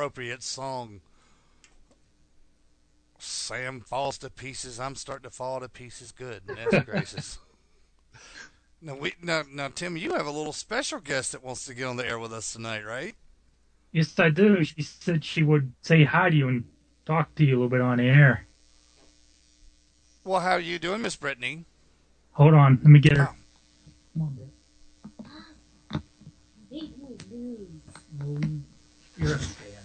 appropriate song. Sam falls to pieces. I'm starting to fall to pieces. Goodness gracious. Now, Tim, you have a little special guest that wants to get on the air with us tonight, right? Yes, I do. She said she would say hi to you and talk to you a little bit on the air. Well, how are you doing, Miss Brittany? Hold on, let me get her. Oh, Come on, babe. You're a fan.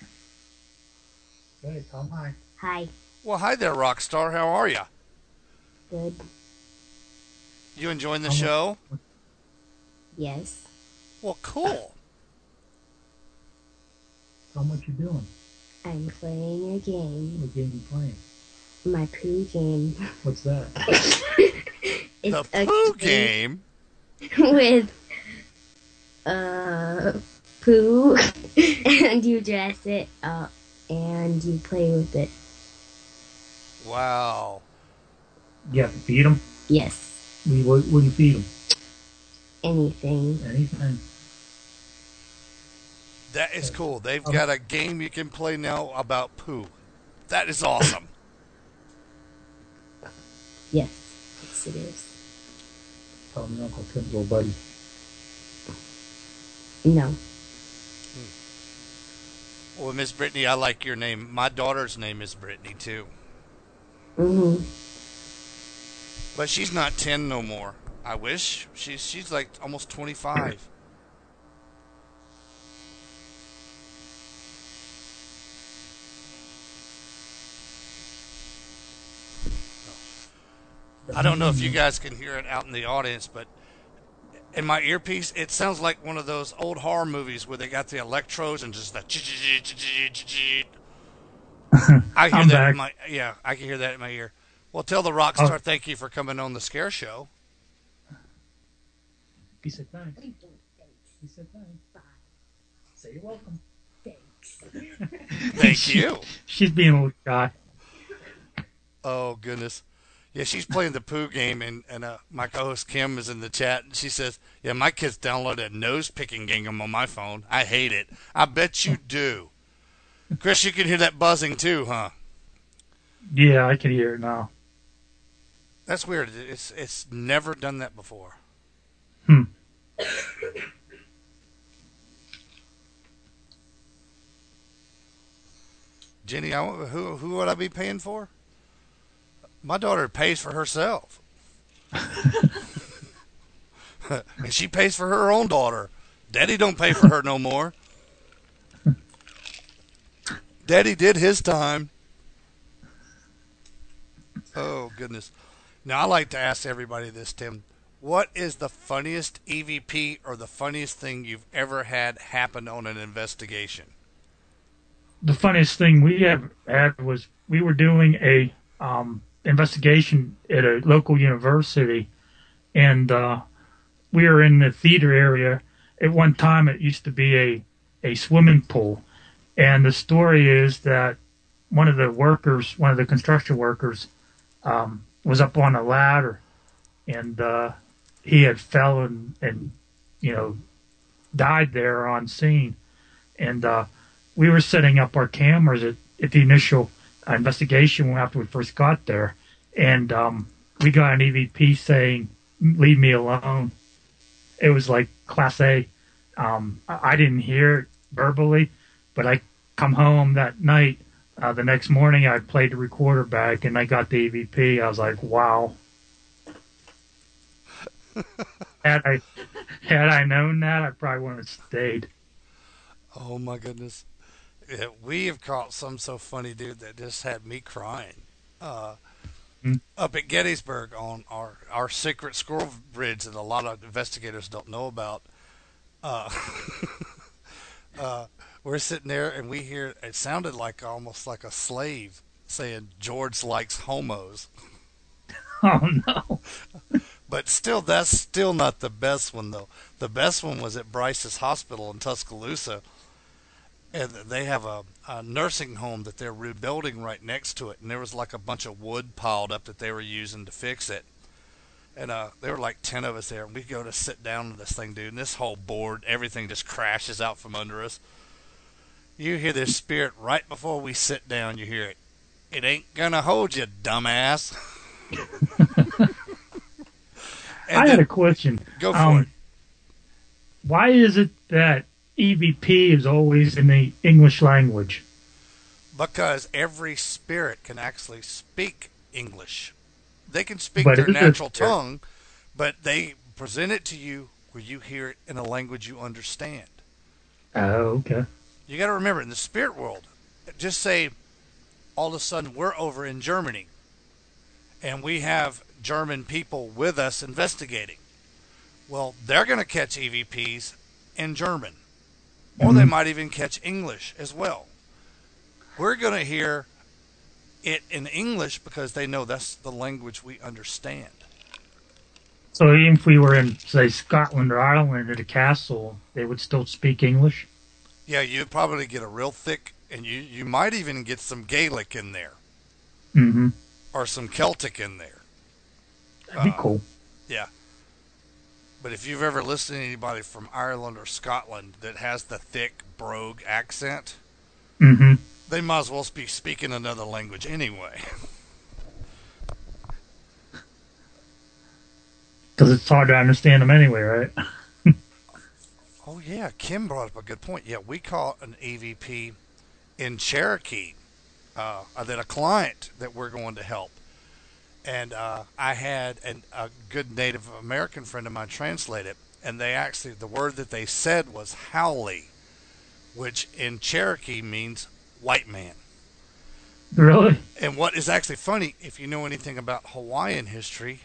Good, come hi. Hi. well, hi there, Rockstar. How are you? Good. You enjoying the How much? show? Yes. Well, cool. How much you doing? I'm playing a game. What game you playing? My poo game. What's that? It's The a poo game game. with uh poo and you dress it up and you play with it. Wow. You have to feed them. Yes. What do you feed them? Anything. Anything. That is cool. They've Um, got a game you can play now about poo. That is awesome. Yes. Yes, it is. tell me Uncle Tim's little buddy. No. Well, Miss Brittany, I like your name. My daughter's name is Brittany too, Mhm. but she's not 10 no more. I wish she's like almost 25. I don't know if you guys can hear it out in the audience, but in my earpiece, it sounds like one of those old horror movies where they got the electrodes and just the. I hear I'm that in back. my I can hear that in my ear. Well, tell the rock Oh, star thank you for coming on the Scare Show. he said thanks. He said thanks. Say you're welcome. Thank she, you. she's being a little shy. Oh goodness. Yeah, she's playing the poo game, and my co-host Kim is in the chat, and she says, "Yeah, my kids downloaded a nose picking game on my phone. I hate it. I bet you do." Chris, you can hear that buzzing too, huh? Yeah, I can hear it now. That's weird. It's never done that before. Hmm. Jenny, who would I be paying for? My daughter pays for herself, and she pays for her own daughter. Daddy don't pay for her no more. Daddy did his time. Oh goodness. Now I like to ask everybody this, Tim. What is the funniest EVP or the funniest thing you've ever had happen on an investigation? The funniest thing we ever had was we were doing a investigation at a local university, and we were in the theater area. At one time, it used to be a swimming pool, and the story is that one of the construction workers, was up on a ladder, and he had fell and you know died there on scene, and we were setting up our cameras at the initial investigation after we first got there, and we got an EVP saying, "Leave me alone." It was like Class A. I didn't hear it verbally, but I come home that night. The next morning, I played the recorder back, and I got the EVP. I was like, "Wow!" Had I had I known that, I probably wouldn't have stayed. Oh my goodness. Yeah, we have caught some so funny, dude, that just had me crying. Uh, Hmm. Up at Gettysburg on our secret squirrel bridge that a lot of investigators don't know about. Uh, uh, we're sitting there and we hear it sounded like almost like a slave saying George likes homos. Oh no! But still, that's still not the best one though. The best one was at Bryce's Hospital in Tuscaloosa, and they have a nursing home that they're rebuilding right next to it, and there was like a bunch of wood piled up that they were using to fix it. And there were like 10 of us there, and we go to sit down to this thing, dude, and this whole board, everything just crashes out from under us. You hear this spirit right before we sit down. You hear it. It ain't gonna hold you, dumbass. And I had then a question. go for it. Why is it that EVP is always in the English language? Because every spirit can actually speak English. They can speak But their is natural it? tongue, but they present it to you where you hear it in a language you understand. Oh, okay. You got to remember, in the spirit world, just say all of a sudden we're over in Germany and we have German people with us investigating. Well, they're going to catch EVPs in German, or they Mhm. might even catch English as well. We're going to hear it in English because they know that's the language we understand. So even if we were in, say, Scotland or Ireland at a castle, they would still speak English? Yeah, you'd probably get a real thick, and you might even get some Gaelic in there Mm-hmm. or some Celtic in there. That'd be cool. Yeah. But if you've ever listened to anybody from Ireland or Scotland that has the thick brogue accent, Mm-hmm. they might as well be speaking another language anyway. Because it's hard to understand them anyway, right? Oh yeah, Kim brought up a good point. Yeah, we caught an EVP in Cherokee. That a client that we're going to help, and I had a good Native American friend of mine translate it, and they actually the word that they said was howley, which in Cherokee means white man. Really? And what is actually funny, if you know anything about Hawaiian history,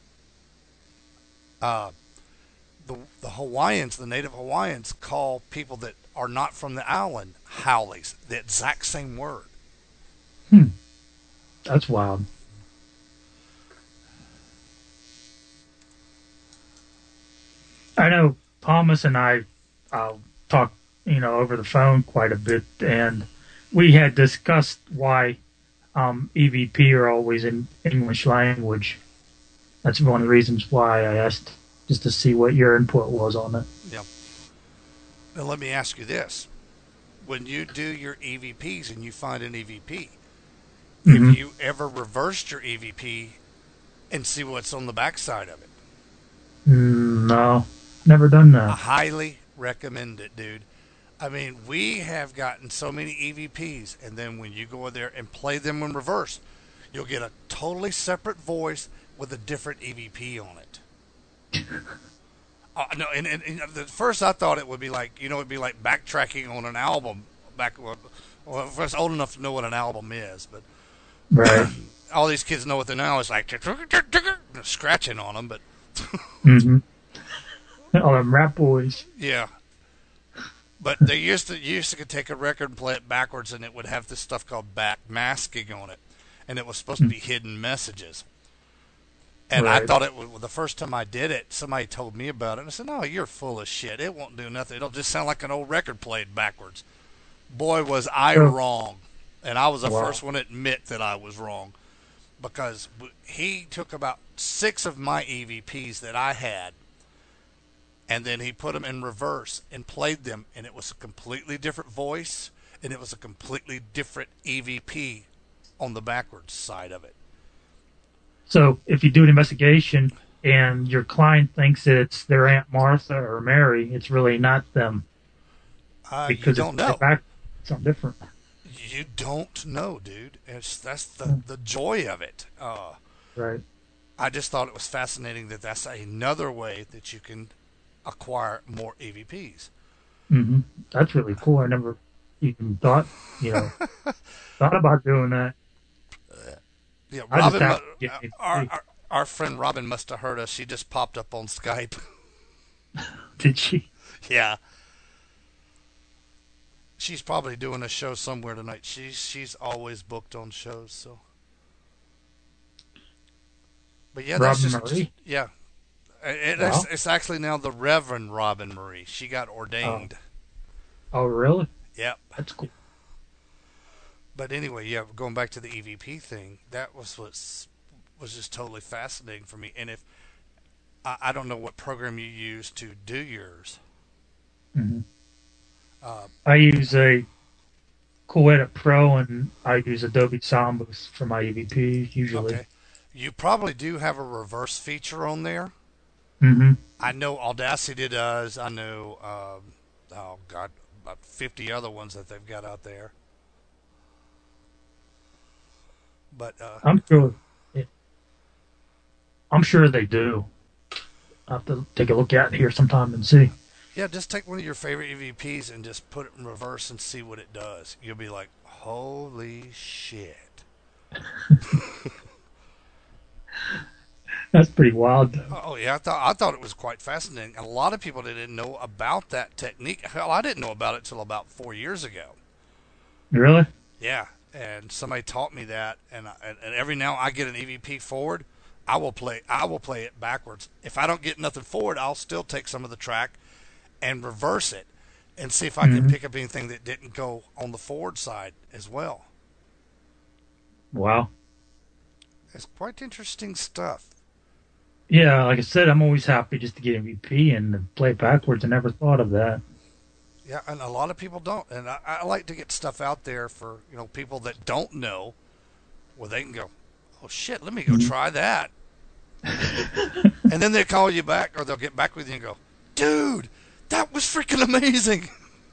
uh, the Hawaiians, the native Hawaiians, call people that are not from the island howleys, the exact same word. Hmm. That's wild. I know Thomas and I talked, over the phone quite a bit, and we had discussed why EVP are always in English language. That's one of the reasons why I asked, just to see what your input was on it. Yeah. Now let me ask you this: when you do your EVPs and you find an EVP, have Hmm. you ever reversed your EVP and see what's on the backside of it? No, never done I that. highly recommend it, dude. I mean, we have gotten so many EVPs, and then when you go in there and play them in reverse, you'll get a totally separate voice with a different EVP on it. No, and at first I thought it would be like, it'd be like backtracking on an album. Well, if I was old enough to know what an album is, but Right. all these kids know what they know. It's like scratching on them, but Hmm. All them rap boys. yeah. But they used to take a record and play it backwards, and it would have this stuff called back masking on it, and it was supposed to be hidden messages. And I Right. thought it was the first time I did it. Somebody told me about it, and I said, "No, you're full of shit. It won't do nothing. It'll just sound like an old record played backwards." Boy, was I So, wrong, and I was the wow. first one to admit that I was wrong because he took about 6 of my EVPs that I had, and then he put them in reverse and played them, and it was a completely different voice, and it was a completely different EVP on the backwards side of it. So if you do an investigation and your client thinks it's their Aunt Martha or Mary, it's really not them You because it's don't their know. back something different. You don't know, dude. That's the joy of it. Right. I just thought it was fascinating that that's another way that you can acquire more EVPs. Hmm. That's really cool. I never even thought, you know, thought about doing that. Yeah, I just Robin, have to get our, it. our our friend Robin must have heard us. She just popped up on Skype. Did she? Yeah, she's probably doing a show somewhere tonight. She's always booked on shows. So, but yeah, that's Robin just Marie? yeah. Wow. It's actually now the Reverend Robin Marie. She got Oh, ordained. oh, really? Yep. That's cool. But anyway, yeah, going back to the EVP thing, that was just totally fascinating for me. And if I don't know what program you use to do yours. Hmm. Uh, I use a Cool Edit Pro, and I use Adobe Soundboost for my EVPs usually. Okay. You probably do have a reverse feature on there. Mm-hmm. I know Audacity does. I know, oh God, about 50 other ones that they've got out there. But I'm sure. I'm sure they do. I'll have to take a look at it here sometime and see. yeah, just take one of your favorite EVPs and just put it in reverse and see what it does. You'll be like, holy shit. That's pretty wild, though. Oh yeah, I thought it was quite fascinating. A lot of people didn't know about that technique. Hell, I didn't know about it till about 4 years ago. Really? Yeah, and somebody taught me that, and every now I get an EVP forward, I will play it backwards. If I don't get nothing forward, I'll still take some of the track and reverse it, and see if I can Mm-hmm. pick up anything that didn't go on the forward side as well. Wow. It's quite interesting stuff. Yeah, like I said, I'm always happy just to get MVP and play backwards. I never thought of that. Yeah, and a lot of people don't, and I like to get stuff out there for people that don't know, where they can go, oh shit, let me go Mhm. try that. And then they call you back, or they'll get back with you and go, dude, that was freaking amazing.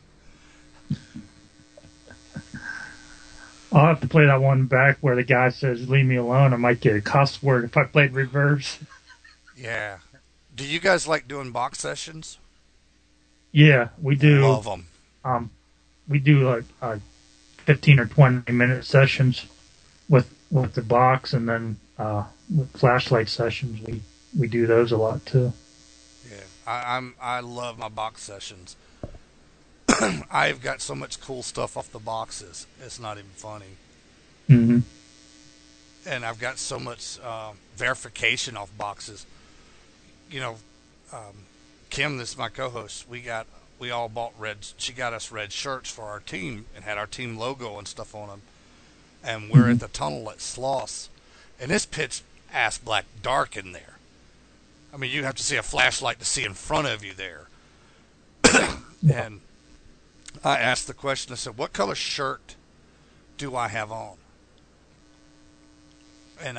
I'll have to play that one back where the guy says, leave me alone. I might get a cuss word if I played reverse. Yeah. Do you guys like doing box sessions? Yeah, we do. Love them. Um, we do like 15 or 20-minute sessions with the box, and then with flashlight sessions, we do those a lot too. Yeah, I love my box sessions. I've got so much cool stuff off the boxes. It's not even funny. Mm-hmm. And I've got so much verification off boxes. You know, Kim, this is my co-host. We all bought red. She got us red shirts for our team and had our team logo and stuff on them. And we're Mm-hmm. at the tunnel at Sloss, and it's pitch ass black dark in there. I mean, you have to see a flashlight to see in front of you there. Yeah. And I asked the question. I said, "What color shirt do I have on?" And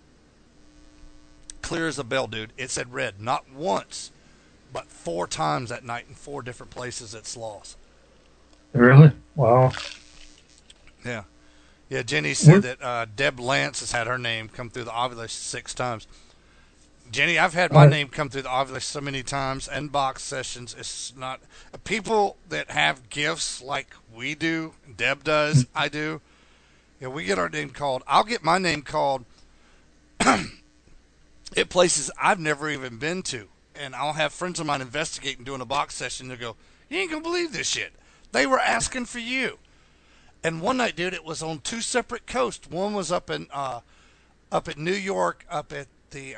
clear as a bell, dude. It said red, not once, but 4 times that night in 4 different places at Sloss. Really? Wow. Yeah. Yeah, Jenny said What? that Deb Lance has had her name come through the ovulation 6 times. Jenny, I've had my name come through the ovulation so many times and box sessions. It's not people that have gifts like we do, Deb does, I do. Yeah, we get our name called. I'll get my name called at places I've never even been to, and I'll have friends of mine investigating doing a box session. They'll go, "You ain't gonna believe this shit. They were asking for you." And one night, dude, it was on 2 separate coasts. One was up at New York, up at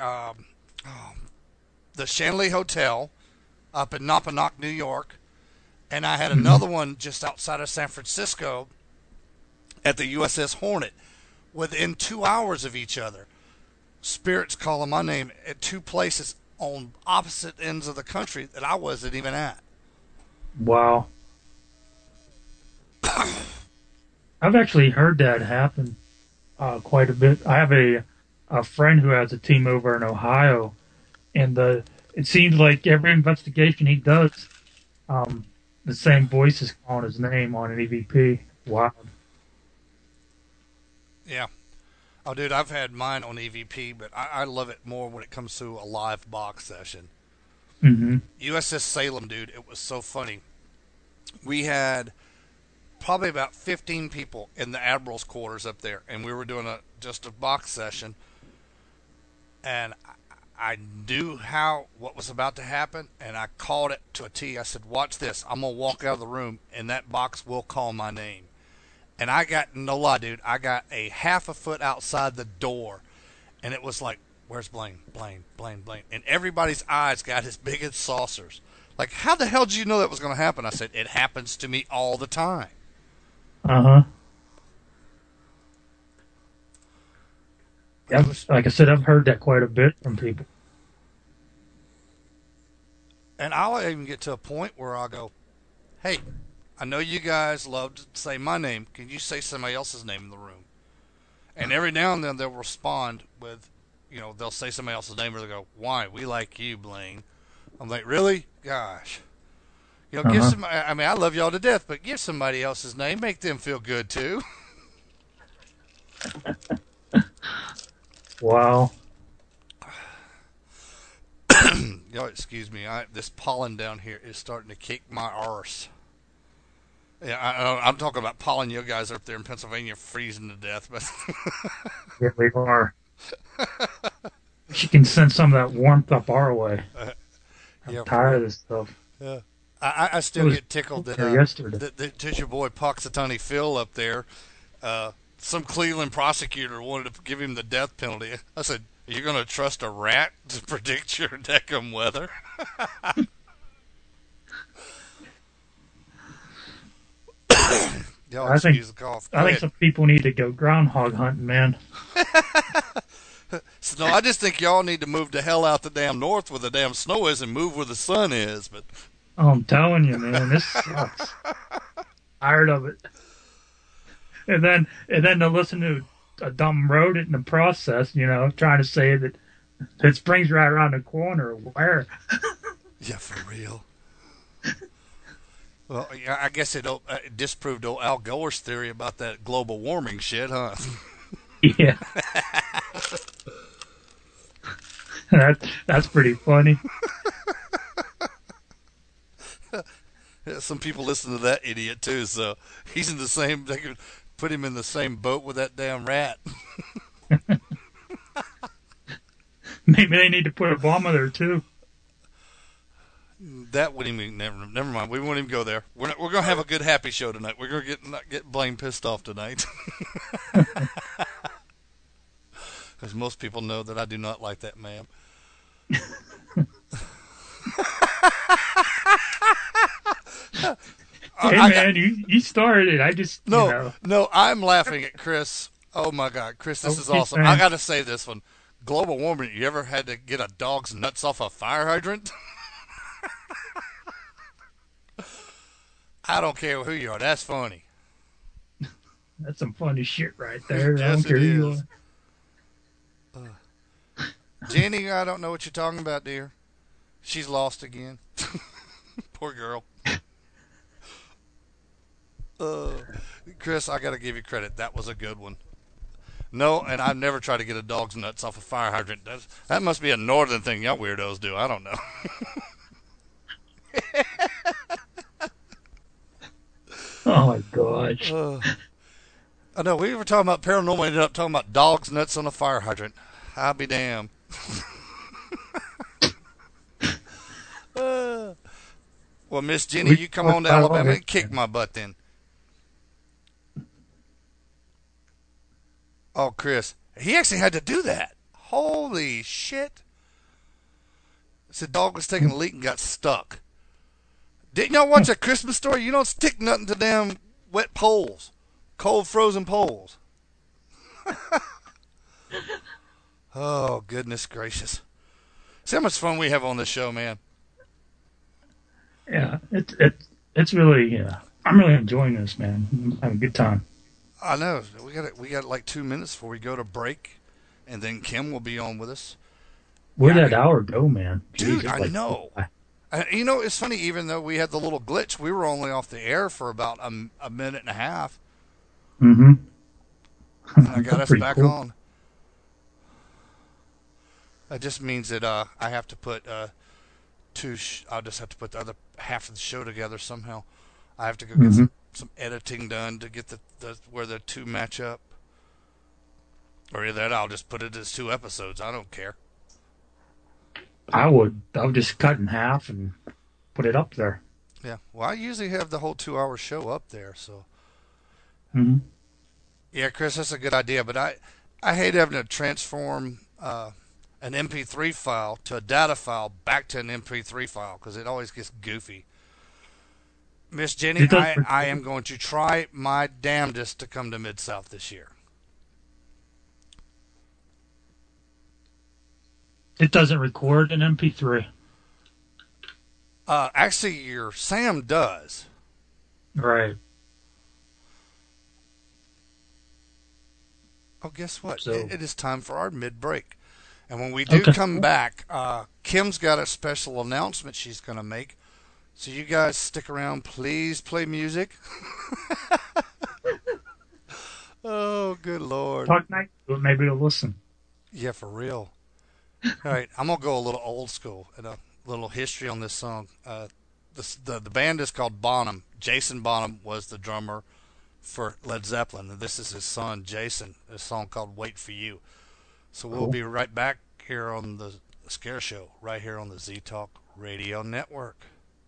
the Shanley Hotel, up in Napanoch, New York, and I had another one just outside of San Francisco at the USS Hornet, within 2 hours of each other. Spirits calling my name at 2 places on opposite ends of the country that I wasn't even at. Wow. I've actually heard that happen quite a bit. I have a friend who has a team over in Ohio, and it seems like every investigation he does, the same voice is calling his name on an EVP. Wow. Yeah. Oh, dude, I've had mine on EVP, but I love it more when it comes to a live box session. Mm-hmm. USS Salem, dude, it was so funny. We had probably about 15 people in the Admiral's quarters up there, and we were doing just a box session. And I knew what was about to happen, and I called it to a T. I said, "Watch this. I'm gonna walk out of the room, and that box will call my name." And I got, no lie, dude, I got a half a foot outside the door, and it was like, "Where's Blaine? Blaine, Blaine, Blaine?" And everybody's eyes got as big as saucers. Like, how the hell did you know that was going to happen? I said, "It happens to me all the time." Uh-huh. But it was, Like I said, I've heard that quite a bit from people. and I'll even get to a point where I'll go, "Hey, I know you guys love to say my name. Can you say somebody else's name in the room? And every now and then they'll respond with, they'll say somebody else's name or they'll go, why? We like you, Blaine. I'm like, really? Gosh. Give Uh-huh. some. I mean, I love y'all to death, but give somebody else's name. Make them feel good too. Wow. Excuse me. This pollen down here is starting to kick my arse. Yeah, I'm talking about pollen. You guys up there in Pennsylvania freezing to death, but Yeah, we are. She can send some of that warmth up our way. I'm yeah, for tired real. of this stuff. Yeah. I It still was get tickled that there yesterday. that your boy Poxitani Phil up there. Some Cleveland prosecutor wanted to give him the death penalty. I said, "Are you going to trust a rat to predict your decum weather?" Y'all I think excuse the cough. Go I think ahead. some people need to go groundhog hunting, man. So, no, I just think y'all need to move the hell out the damn north where the damn snow is and move where the sun is. But Oh, I'm telling you, man, this sucks. Tired of it. And then to listen to a dumb rodent in the process, trying to say that spring's right around the corner. Where? yeah, for real. Well, yeah, I guess it disproved old Al Gore's theory about that global warming shit, huh? Yeah, that's pretty funny. Some people listen to that idiot too, so he's in the same. They could put him in the same boat with that damn rat. Maybe they need to put Obama there too. That wouldn't even never mind. We won't even go there. We're gonna have a good happy show tonight. We're gonna not get Blaine pissed off tonight, because most people know that I do not like that man. Hey I man, you started it. I just no, I'm laughing at Chris. Oh my God, Chris, this is Okay, awesome. I thanks. gotta say this one. Global warming. You ever had to get a dog's nuts off a fire hydrant? I don't care who you are. That's funny. That's some funny shit right there. I Yes, don't care it who you is. Jenny, I don't know what you're talking about, dear. She's lost again. Poor girl. Uh, Chris, I got to give you credit. That was a good one. No, and I've never tried to get a dog's nuts off a fire hydrant. That must be a northern thing y'all weirdos do. I don't know. are. Oh my gosh. I know we were talking about paranormal. Ended up talking about dogs' nuts on a fire hydrant. I'll be damned. Well, Miss Jenny, We you come on to talked about Alabama it. and kick my butt then. Oh, Chris, he actually had to do that. Holy shit! Said dog was taking a leak and got stuck. Didn't y'all watch A Christmas Story? You don't stick nothing to damn wet poles, cold frozen poles. Oh, goodness gracious! See how much fun we have on this show, man. Yeah, it's really I'm really enjoying this, man. I'm having a good time. I know. We got like 2 minutes before we go to break, and then Kim will be on with us. Where'd Yeah, that hour go, man? dude, Jeez, I it's know. It's funny. Even though we had the little glitch, we were only off the air for about a minute and a half, Mm-hmm. and I got That's us pretty back cool. on. That just means that I have to put I'll just have to put the other half of the show together somehow. I have to go get Mm-hmm. some editing done to get the where the two match up. Or either that, I'll just put it as 2 episodes. I don't care. I would just cut in half and put it up there. Yeah. Well, I usually have the whole 2 hour show up there. So Mm-hmm. yeah, Chris, that's a good idea. But I hate having to transform an MP3 file to a data file back to an MP3 file because it always gets goofy. Miss Jenny, It does. I am going to try my damnedest to come to Mid South this year. It doesn't record an MP3. Actually, your Sam does. Right. Oh, guess what? So, It is time for our mid-break. And when we do okay. come back, Kim's got a special announcement she's going to make. So you guys stick around. Please play music. Oh, good Lord. Talk night. Maybe you'll listen. Yeah, for real. All right, I'm going to go a little old school and a little history on this song. The band is called Bonham. Jason Bonham was the drummer for Led Zeppelin, and this is his son, Jason, a song called Wait for You. So we'll Cool. be right back here on the Scare Show, right here on the Z Talk Radio Network.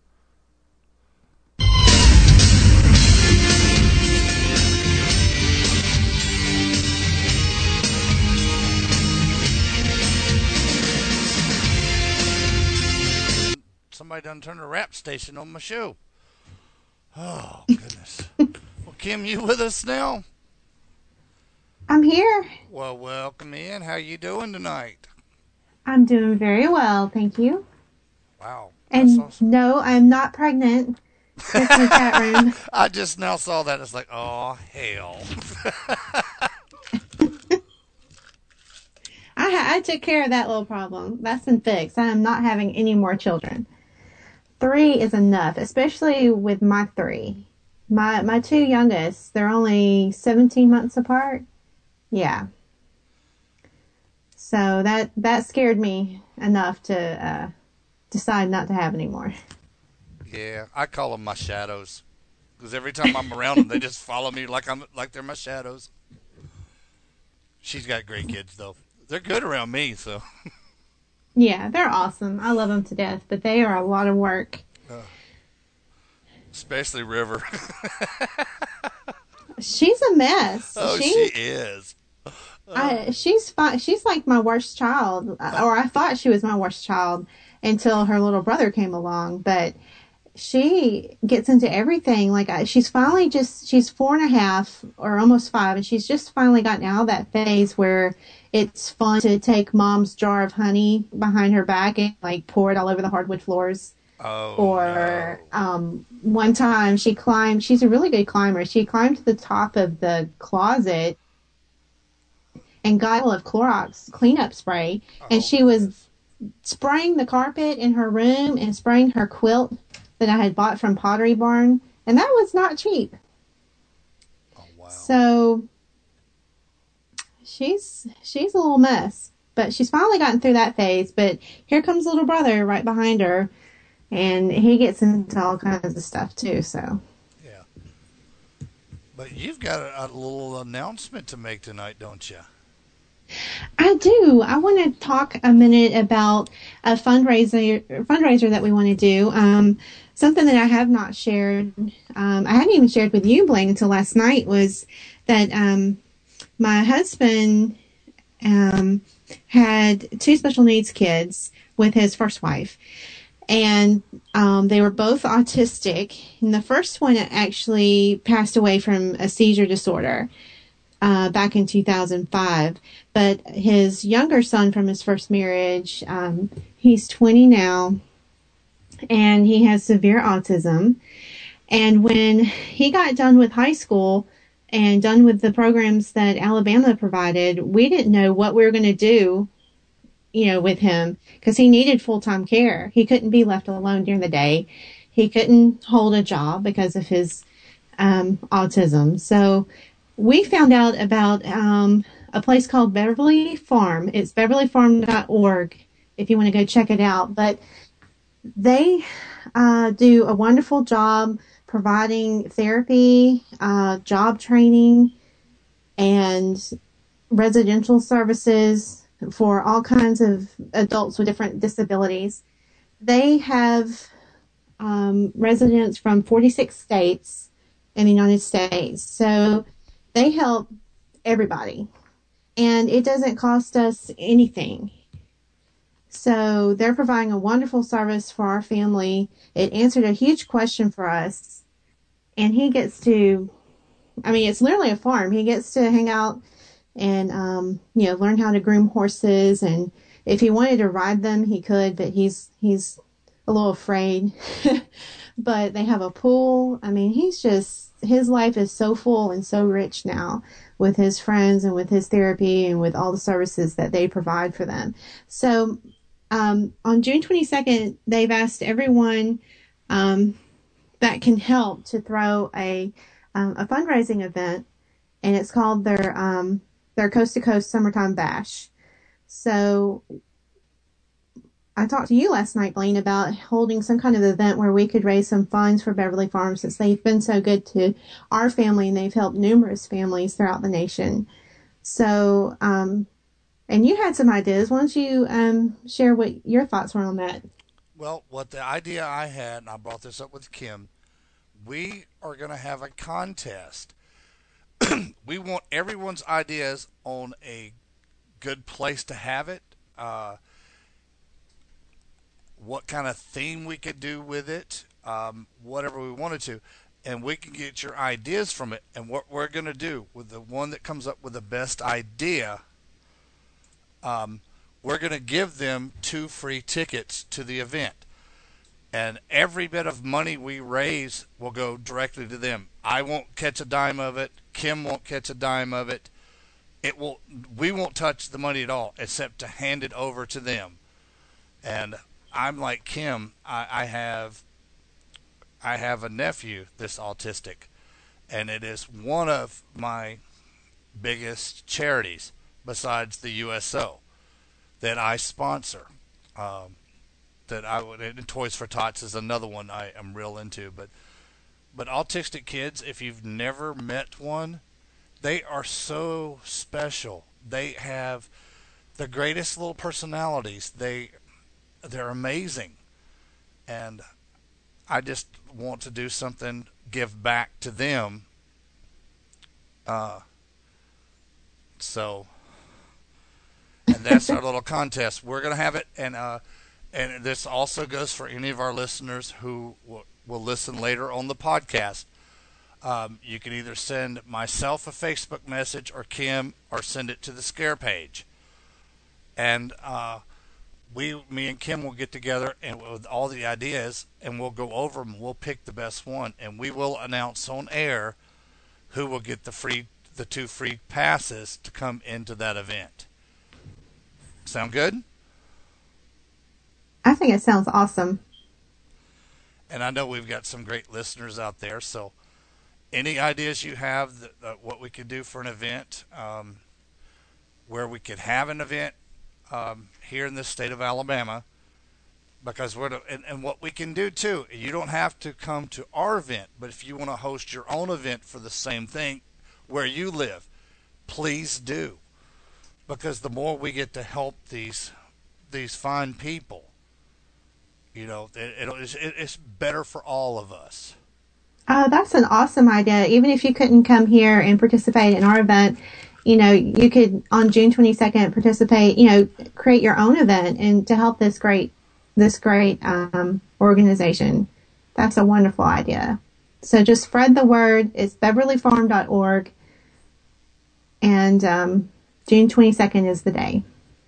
Somebody done turned a rap station on my show. Oh, goodness. Well, Kim, you with us now? I'm here. Well, welcome in. How you doing tonight? I'm doing very well, thank you. Wow, that's And awesome. no, I'm not pregnant. Just in the chat room. I just now saw that. It's like, oh, hell. I took care of that little problem. That's been fixed. I am not having any more children. 3 is enough, especially with my 3. My 2 youngest, they're only 17 months apart. Yeah. So that scared me enough to decide not to have any more. Yeah, I call them my shadows. Because every time I'm around them, they just follow me like they're my shadows. She's got great kids, though. They're good around me, so. Yeah, they're awesome. I love them to death, but they are a lot of work. Especially River. She's a mess. Oh, she is. She's fine. She's like my worst child, or I thought she was my worst child until her little brother came along. But she gets into everything. Like she's 4.5 or almost 5, and she's just finally gotten out of that phase where it's fun to take mom's jar of honey behind her back and like pour it all over the hardwood floors. Oh, Or no. one time she climbed. She's a really good climber. She climbed to the top of the closet and got a bottle of Clorox cleanup spray, and she was spraying the carpet in her room and spraying her quilt that I had bought from Pottery Barn, and that was not cheap. Oh, wow. So she's a little mess, but she's finally gotten through that phase. But here comes little brother right behind her, and he gets into all kinds of stuff too. So Yeah. But you've got a little announcement to make tonight, don't you? I do. I want to talk a minute about a fundraiser that we want to do. Something that I have not shared. I hadn't even shared with you, Blaine, until last night. Was that my husband had 2 special needs kids with his first wife, and they were both autistic. And the first one actually passed away from a seizure disorder back in 2005. But his younger son from his first marriage, he's 20 now, and he has severe autism. And when he got done with high school and done with the programs that Alabama provided, we didn't know what we were going to do, with him, because he needed full-time care. He couldn't be left alone during the day. He couldn't hold a job because of his autism. So we found out about a place called Beverly Farm. It's beverlyfarm.org if you want to go check it out. But they do a wonderful job providing therapy, job training, and residential services for all kinds of adults with different disabilities. They have residents from 46 states in the United States. So they help everybody, and it doesn't cost us anything. So they're providing a wonderful service for our family. It answered a huge question for us, and he gets to, it's literally a farm. He gets to hang out and, learn how to groom horses, and if he wanted to ride them, he could, but he's a little afraid. But they have a pool. I mean, his life is so full and so rich now with his friends and with his therapy and with all the services that they provide for them. So on June 22nd, they've asked everyone that can help to throw a fundraising event, and it's called their Coast to Coast Summertime Bash. So I talked to you last night, Blaine, about holding some kind of event where we could raise some funds for Beverly Farms, since they've been so good to our family and they've helped numerous families throughout the nation. So, and you had some ideas. Why don't you share what your thoughts were on that? Well, what the idea I had, and I brought this up with Kim, we are going to have a contest. We want everyone's ideas on a good place to have it. What kind of theme we could do with it, whatever we wanted to, and we can get your ideas from it. And what we're going to do with the one that comes up with the best idea, we're going to give them 2 free tickets to the event. And every bit of money we raise will go directly to them. I won't catch a dime of it. Kim won't catch a dime of it. We won't touch the money at all, except to hand it over to them. And I'm like Kim. I have a nephew that's autistic, and it is one of my biggest charities besides the USO that I sponsor. And Toys for Tots is another one I am real into. But autistic kids, if you've never met one, they are so special. They have the greatest little personalities. They're amazing, and I just want to do something, give back to them. So, and that's our little contest. We're gonna have it, and this also goes for any of our listeners who will listen later on the podcast. You can either send myself a Facebook message or Kim, or send it to the Scare page, and me and Kim will get together and with all the ideas, and we'll go over them. We'll pick the best one, and we will announce on air who will get the 2 free passes to come into that event. Sound good? I think it sounds awesome. And I know we've got some great listeners out there, so any ideas you have what we could do for an event, where we could have an event here in the state of Alabama, because and what we can do too, you don't have to come to our event, but if you want to host your own event for the same thing where you live, please do, because the more we get to help these fine people, it's better for all of us. Oh, that's an awesome idea. Even if you couldn't come here and participate in our event, you could on June 22nd participate, create your own event and to help this great organization. That's a wonderful idea. So just spread the word. It's beverlyfarm.org, and June 22nd is the day.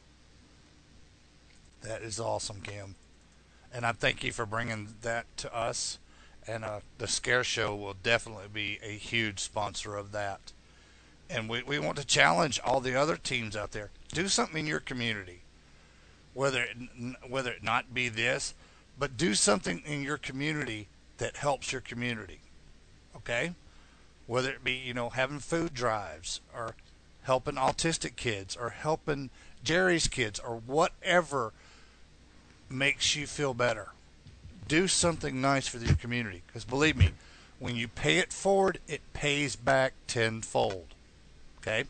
That is awesome, Kim. And I thank you for bringing that to us. And the Scare Show will definitely be a huge sponsor of that. And we want to challenge all the other teams out there. Do something in your community. Whether it not be this, but do something in your community that helps your community. Okay? Whether it be, having food drives, or helping autistic kids, or helping Jerry's kids, or whatever makes you feel better. Do something nice for your community, because believe me, when you pay it forward, it pays back tenfold. Okay?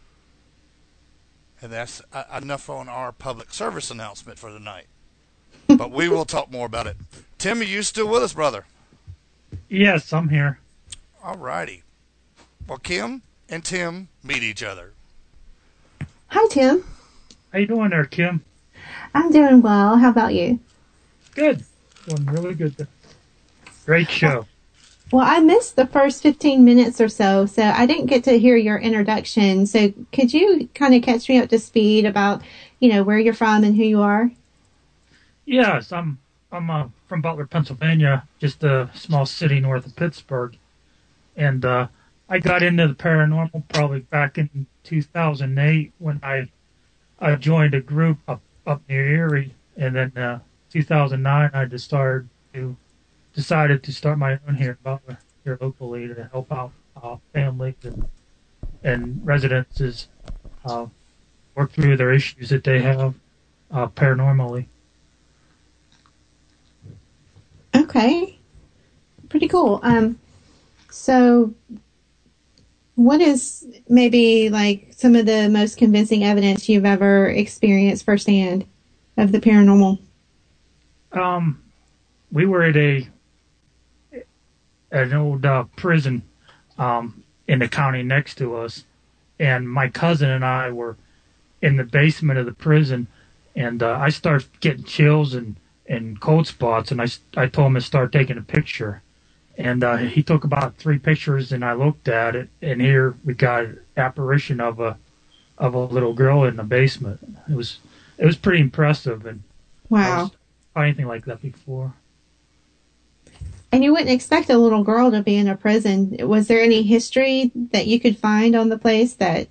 And that's enough on our public service announcement for the night. But we will talk more about it. Tim, are you still with us, brother? Yes, I'm here. All righty. Well, Kim and Tim meet each other. Hi, Tim. How you doing there, Kim? I'm doing well. How about you? Good. Doing really good. Great show. Well, I missed the first 15 minutes or so I didn't get to hear your introduction. So could you kind of catch me up to speed about, where you're from and who you are? Yes, I'm I'm from Butler, Pennsylvania, just a small city north of Pittsburgh. And I got into the paranormal probably back in 2008 when I joined a group up near Erie. And then 2009, I decided to start my own here in Butler, here locally, to help out families and residences work through their issues that they have paranormally. Okay. Pretty cool. So what is maybe like some of the most convincing evidence you've ever experienced firsthand of the paranormal? We were at an old prison in the county next to us, and my cousin and I were in the basement of the prison, and I started getting chills and cold spots, and I told him to start taking a picture. And he took about 3 pictures, and I looked at it, and here we got an apparition of a little girl in the basement. It was pretty impressive, and I Wow. was saw anything like that before. And you wouldn't expect a little girl to be in a prison. Was there any history that you could find on the place that?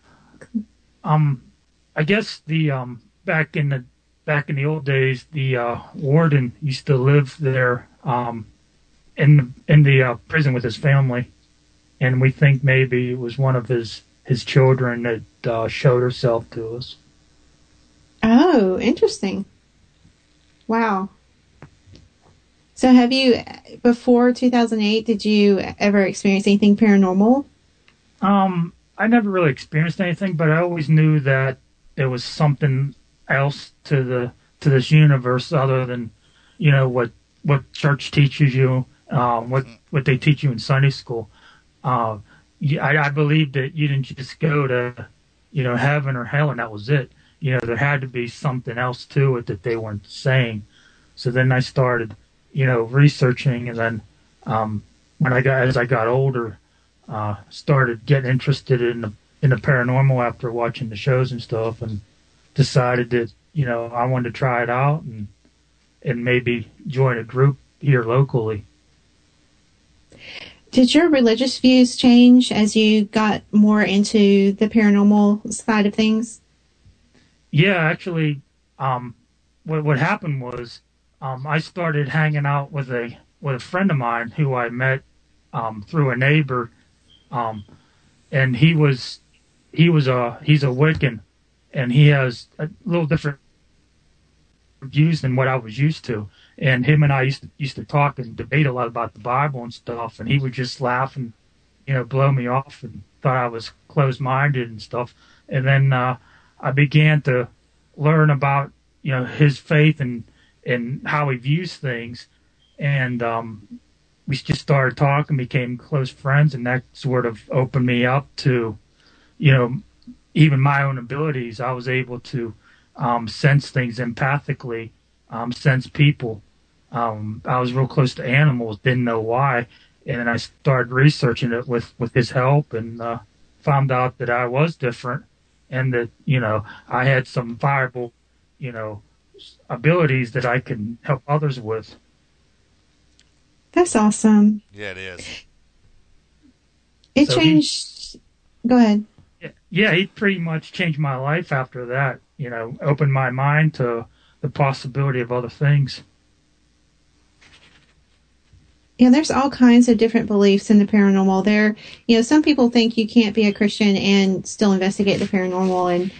I guess the back in the old days, the warden used to live there in the prison with his family, and we think maybe it was one of his children that showed herself to us. Oh, interesting. Wow. So have you, before 2008, did you ever experience anything paranormal? I never really experienced anything, but I always knew that there was something else to this universe other than, what church teaches you, what they teach you in Sunday school. I believed that you didn't just go to, heaven or hell and that was it. There had to be something else to it that they weren't saying. So then I started, researching, and then as I got older, started getting interested in the paranormal after watching the shows and stuff, and decided that I wanted to try it out and maybe join a group here locally. Did your religious views change as you got more into the paranormal side of things? Yeah, actually, what happened was I started hanging out with a friend of mine who I met through a neighbor, and he's a Wiccan, and he has a little different views than what I was used to. And him and I used to talk and debate a lot about the Bible and stuff, and he would just laugh and blow me off and thought I was closed-minded and stuff. And then I began to learn about his faith and how he views things, and we just started talking, became close friends, and that sort of opened me up to even my own abilities. I was able to sense things empathically, sense people. I was real close to animals, didn't know why, and then I started researching it with his help, and found out that I was different, and that I had some viable abilities that I can help others with. That's awesome. Yeah, it is. It So changed. Go ahead. Yeah, he pretty much changed my life after that. Opened my mind to the possibility of other things. Yeah, there's all kinds of different beliefs in the paranormal. Some people think you can't be a Christian and still investigate the paranormal, and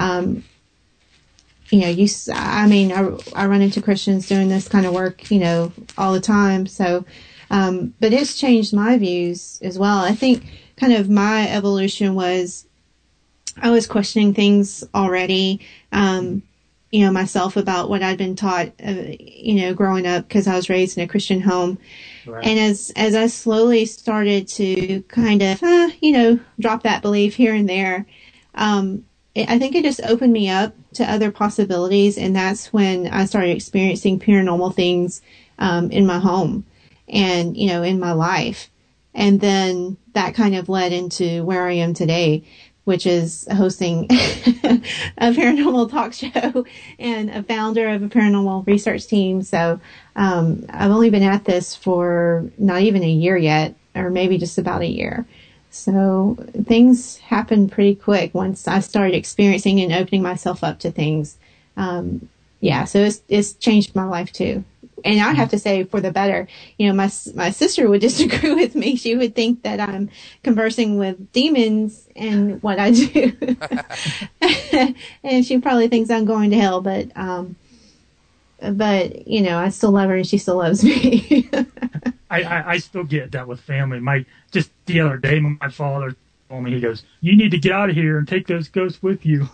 I run into Christians doing this kind of work, all the time. So, but it's changed my views as well. I think kind of my evolution was I was questioning things already, myself about what I'd been taught, growing up, because I was raised in a Christian home. Right. And as I slowly started to kind of, drop that belief here and there, I think it just opened me up to other possibilities. And that's when I started experiencing paranormal things in my home and, in my life. And then that kind of led into where I am today. which is hosting a paranormal talk show and a founder of a paranormal research team. So I've only been at this for not even a year yet, or maybe just about a year. So things happened pretty quick once I started experiencing and opening myself up to things. So it's changed my life too. And I have to say, for the better. You know, my sister would disagree with me. She would think that I'm conversing with demons in what I do, and she probably thinks I'm going to hell. But you know, I still love her, and she still loves me. I still get that with family. Just the other day, my father told me, he goes, "You need to get out of here and take those ghosts with you,"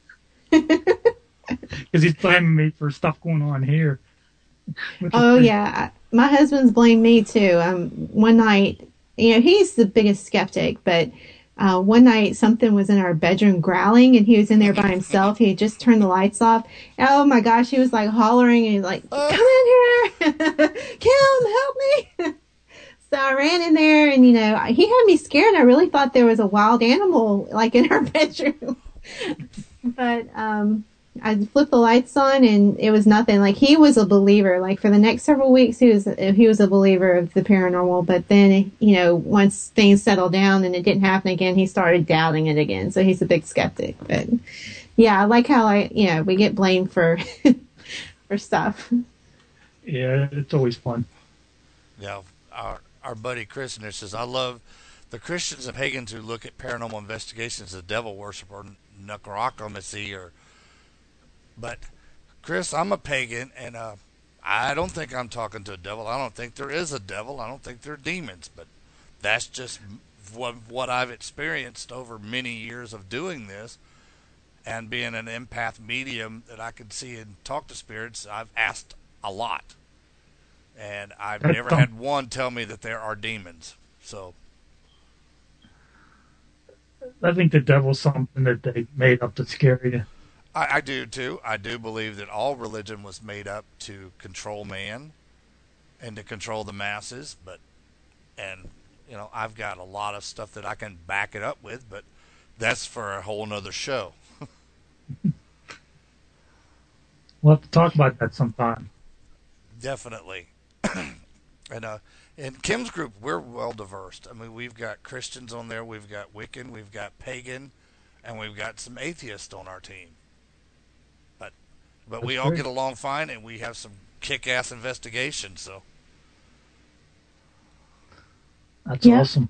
because he's blaming me for stuff going on here. Oh yeah, my husband's blamed me too. One night, you know, he's the biggest skeptic, but one night something was in our bedroom growling, and he was in there by himself. He had just turned the lights off. Oh my gosh, he was like hollering and like, "Come in here, Kim, help me!" So I ran in there, and you know, he had me scared. I really thought there was a wild animal like in our bedroom, but I flipped the lights on, and it was nothing. Like, he was a believer. Like, for the next several weeks, he was a believer of the paranormal. But then, you know, once things settled down and it didn't happen again, he started doubting it again. So he's a big skeptic. But yeah, I like how we get blamed for for stuff. Yeah, it's always fun. Yeah, our buddy Chris in there says, "I love the Christians and pagans who look at paranormal investigations as devil worship or necromancy or." But, Chris, I'm a pagan, and I don't think I'm talking to a devil. I don't think there is a devil. I don't think there are demons. But that's just what I've experienced over many years of doing this and being an empath medium that I can see and talk to spirits. I've asked a lot, and I've never had one tell me that there are demons. So I think the devil's something that they made up to scare you. I do too. I do believe that all religion was made up to control man and to control the masses. And you know, I've got a lot of stuff that I can back it up with, but that's for a whole nother show. We'll have to talk about that sometime. Definitely. And in Kim's group, we're well diverse. I mean, we've got Christians on there, we've got Wiccan, we've got pagan, and we've got some atheists on our team. But we all get along fine, and we have some kick-ass investigations. So that's awesome.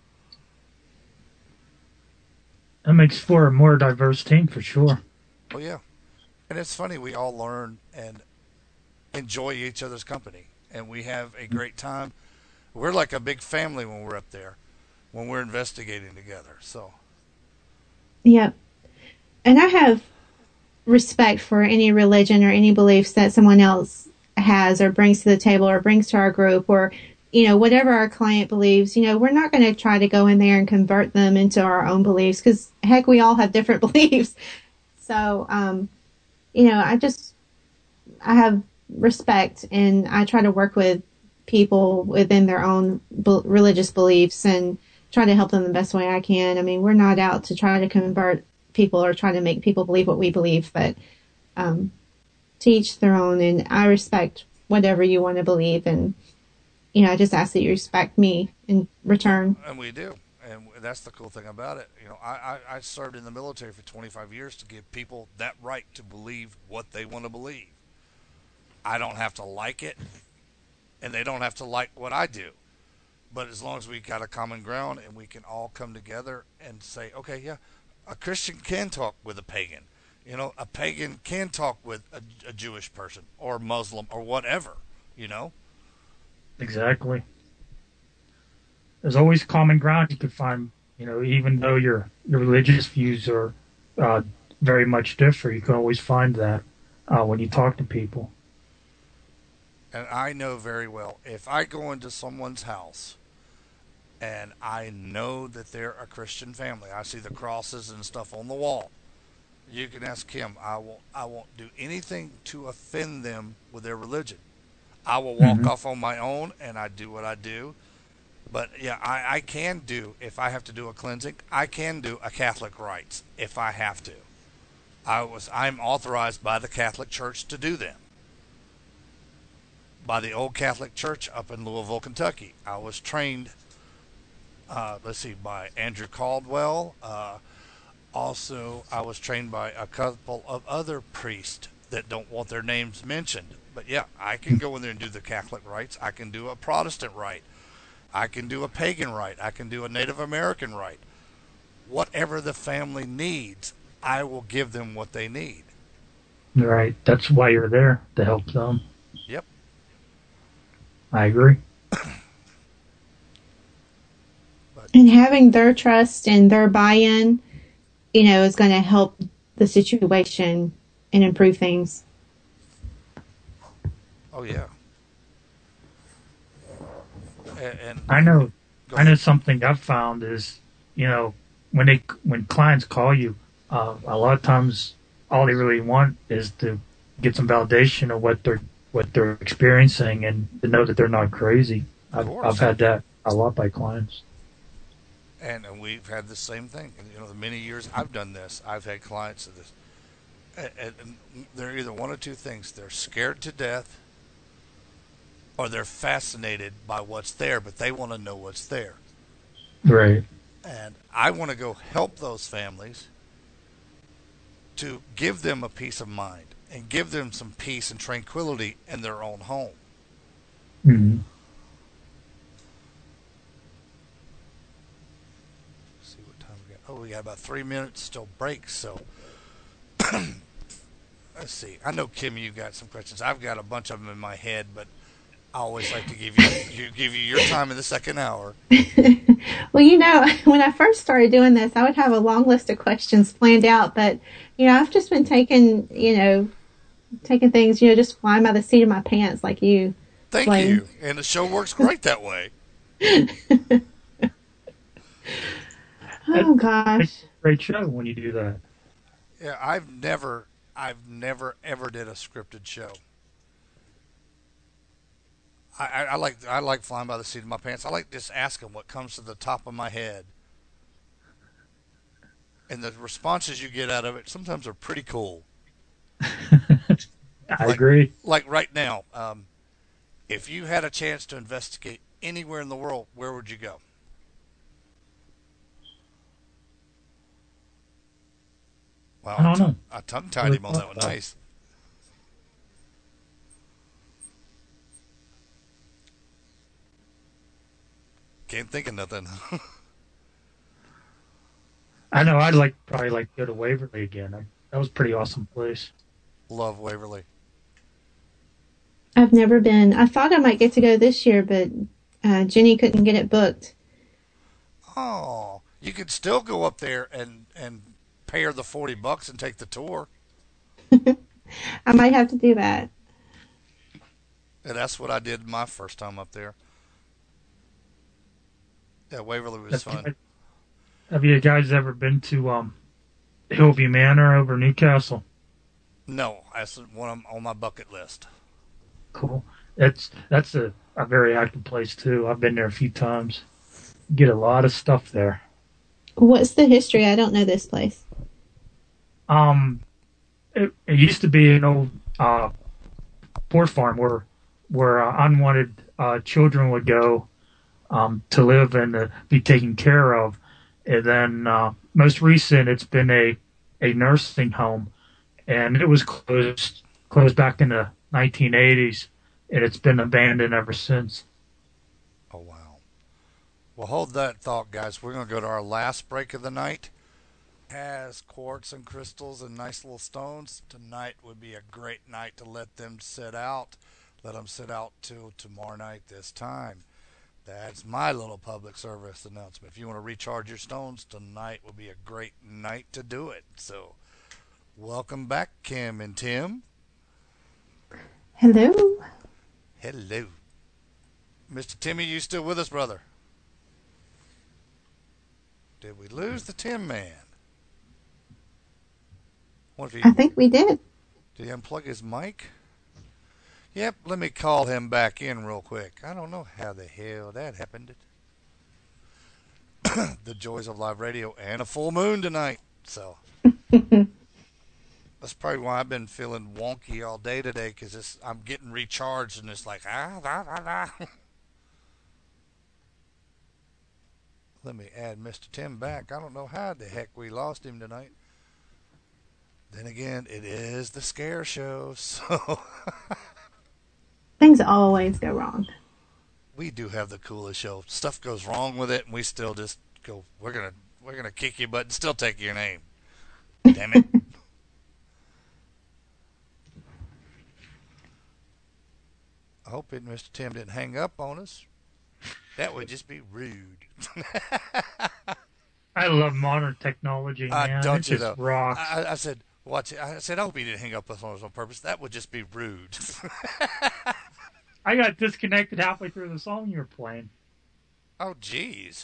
That makes for a more diverse team for sure. Oh yeah, and it's funny, we all learn and enjoy each other's company, and we have a great time. We're like a big family when we're up there, when we're investigating together. So yeah, and I have respect for any religion or any beliefs that someone else has or brings to the table or brings to our group, or, you know, whatever our client believes. You know, we're not going to try to go in there and convert them into our own beliefs, because heck, we all have different beliefs. So, you know, I have respect, and I try to work with people within their own religious beliefs and try to help them the best way I can. I mean, we're not out to try to convert people or try to make people believe what we believe, but to each their own, and I respect whatever you want to believe, and you know, I just ask that you respect me in return. And we do, and that's the cool thing about it. You know, I served in the military for 25 years to give people that right to believe what they want to believe. I don't have to like it, and they don't have to like what I do. But as long as we got a common ground and we can all come together and say, okay, yeah, a Christian can talk with a pagan. You know, a pagan can talk with a Jewish person or Muslim or whatever, you know? Exactly. There's always common ground you can find, you know, even though your religious views are very much different. You can always find that when you talk to people. And I know very well, if I go into someone's house and I know that they're a Christian family, I see the crosses and stuff on the wall, you can ask Kim, I won't do anything to offend them with their religion. I will walk off on my own, and I do what I do. But yeah, I can do, if I have to do a cleansing, I can do a Catholic rites if I have to. I'm authorized by the Catholic Church to do them. By the old Catholic Church up in Louisville, Kentucky. I was trained, by Andrew Caldwell. Also, I was trained by a couple of other priests that don't want their names mentioned. But yeah, I can go in there and do the Catholic rites. I can do a Protestant rite. I can do a pagan rite. I can do a Native American rite. Whatever the family needs, I will give them what they need. Right. That's why you're there, to help them. Yep. I agree. And having their trust and their buy-in, is going to help the situation and improve things. Oh yeah. And I know something I've found is, when clients call you, a lot of times all they really want is to get some validation of what they're experiencing and to know that they're not crazy. I've had that a lot by clients. And we've had the same thing. The many years I've done this, I've had clients of this. And they're either one of two things. They're scared to death or they're fascinated by what's there, but they want to know what's there. Right. And I want to go help those families to give them a peace of mind and give them some peace and tranquility in their own home. Mm-hmm. We got about 3 minutes till break, so let's see. I know, Kim, you got some questions. I've got a bunch of them in my head, but I always like to give you your time in the second hour. Well, when I first started doing this, I would have a long list of questions planned out, but I've just been taking things, just flying by the seat of my pants, like you. Thank you, and the show works great that way. Oh gosh! It's a great show when you do that. Yeah, I've never ever did a scripted show. I like flying by the seat of my pants. I like just asking what comes to the top of my head, and the responses you get out of it sometimes are pretty cool. I agree. Like right now, if you had a chance to investigate anywhere in the world, where would you go? Wow, I don't know. I tongue-tied him on that one. Nice. Can't think of nothing. I know. I'd probably like to go to Waverly again. That was a pretty awesome place. Love Waverly. I've never been. I thought I might get to go this year, but Jenny couldn't get it booked. Oh, you could still go up there and pay her the $40 and take the tour. I might have to do that. And that's what I did my first time up there. Yeah, Waverly was fun. Have you guys ever been to Hillview Manor over Newcastle? No, that's one on my bucket list. Cool. That's a very active place too. I've been there a few times. Get a lot of stuff there. What's the history? I don't know this place. It used to be an old port farm where unwanted children would go to live and be taken care of. And then most recent, it's been a nursing home, and it was closed back in the 1980s, and it's been abandoned ever since. Oh, wow. Well, hold that thought, guys. We're going to go to our last break of the night. Has quartz and crystals and nice little stones. Tonight would be a great night to let them sit out. Let them sit out till tomorrow night this time. That's my little public service announcement. If you want to recharge your stones, tonight will be a great night to do it. So, welcome back, Kim and Tim. Hello. Hello. Mr. Timmy, you still with us, brother? Did we lose the Tim man? I think we did. Did he unplug his mic? Yep, let me call him back in real quick. I don't know how the hell that happened. The joys of live radio and a full moon tonight. So that's probably why I've been feeling wonky all day today because I'm getting recharged and it's like Let me add Mr. Tim back. I don't know how the heck we lost him tonight. Then again, it is the scare show, so Things always go wrong. we do have the coolest show. Stuff goes wrong with it, and we still just go. We're gonna kick your butt and still take your name. Damn it! I hope Mr. Tim didn't hang up on us. That would just be rude. I love modern technology, man. Don't It you just though? rocks. I said, watch it. I said, I hope he didn't hang up on us on purpose. That would just be rude. I got disconnected halfway through the song you were playing. Oh, jeez.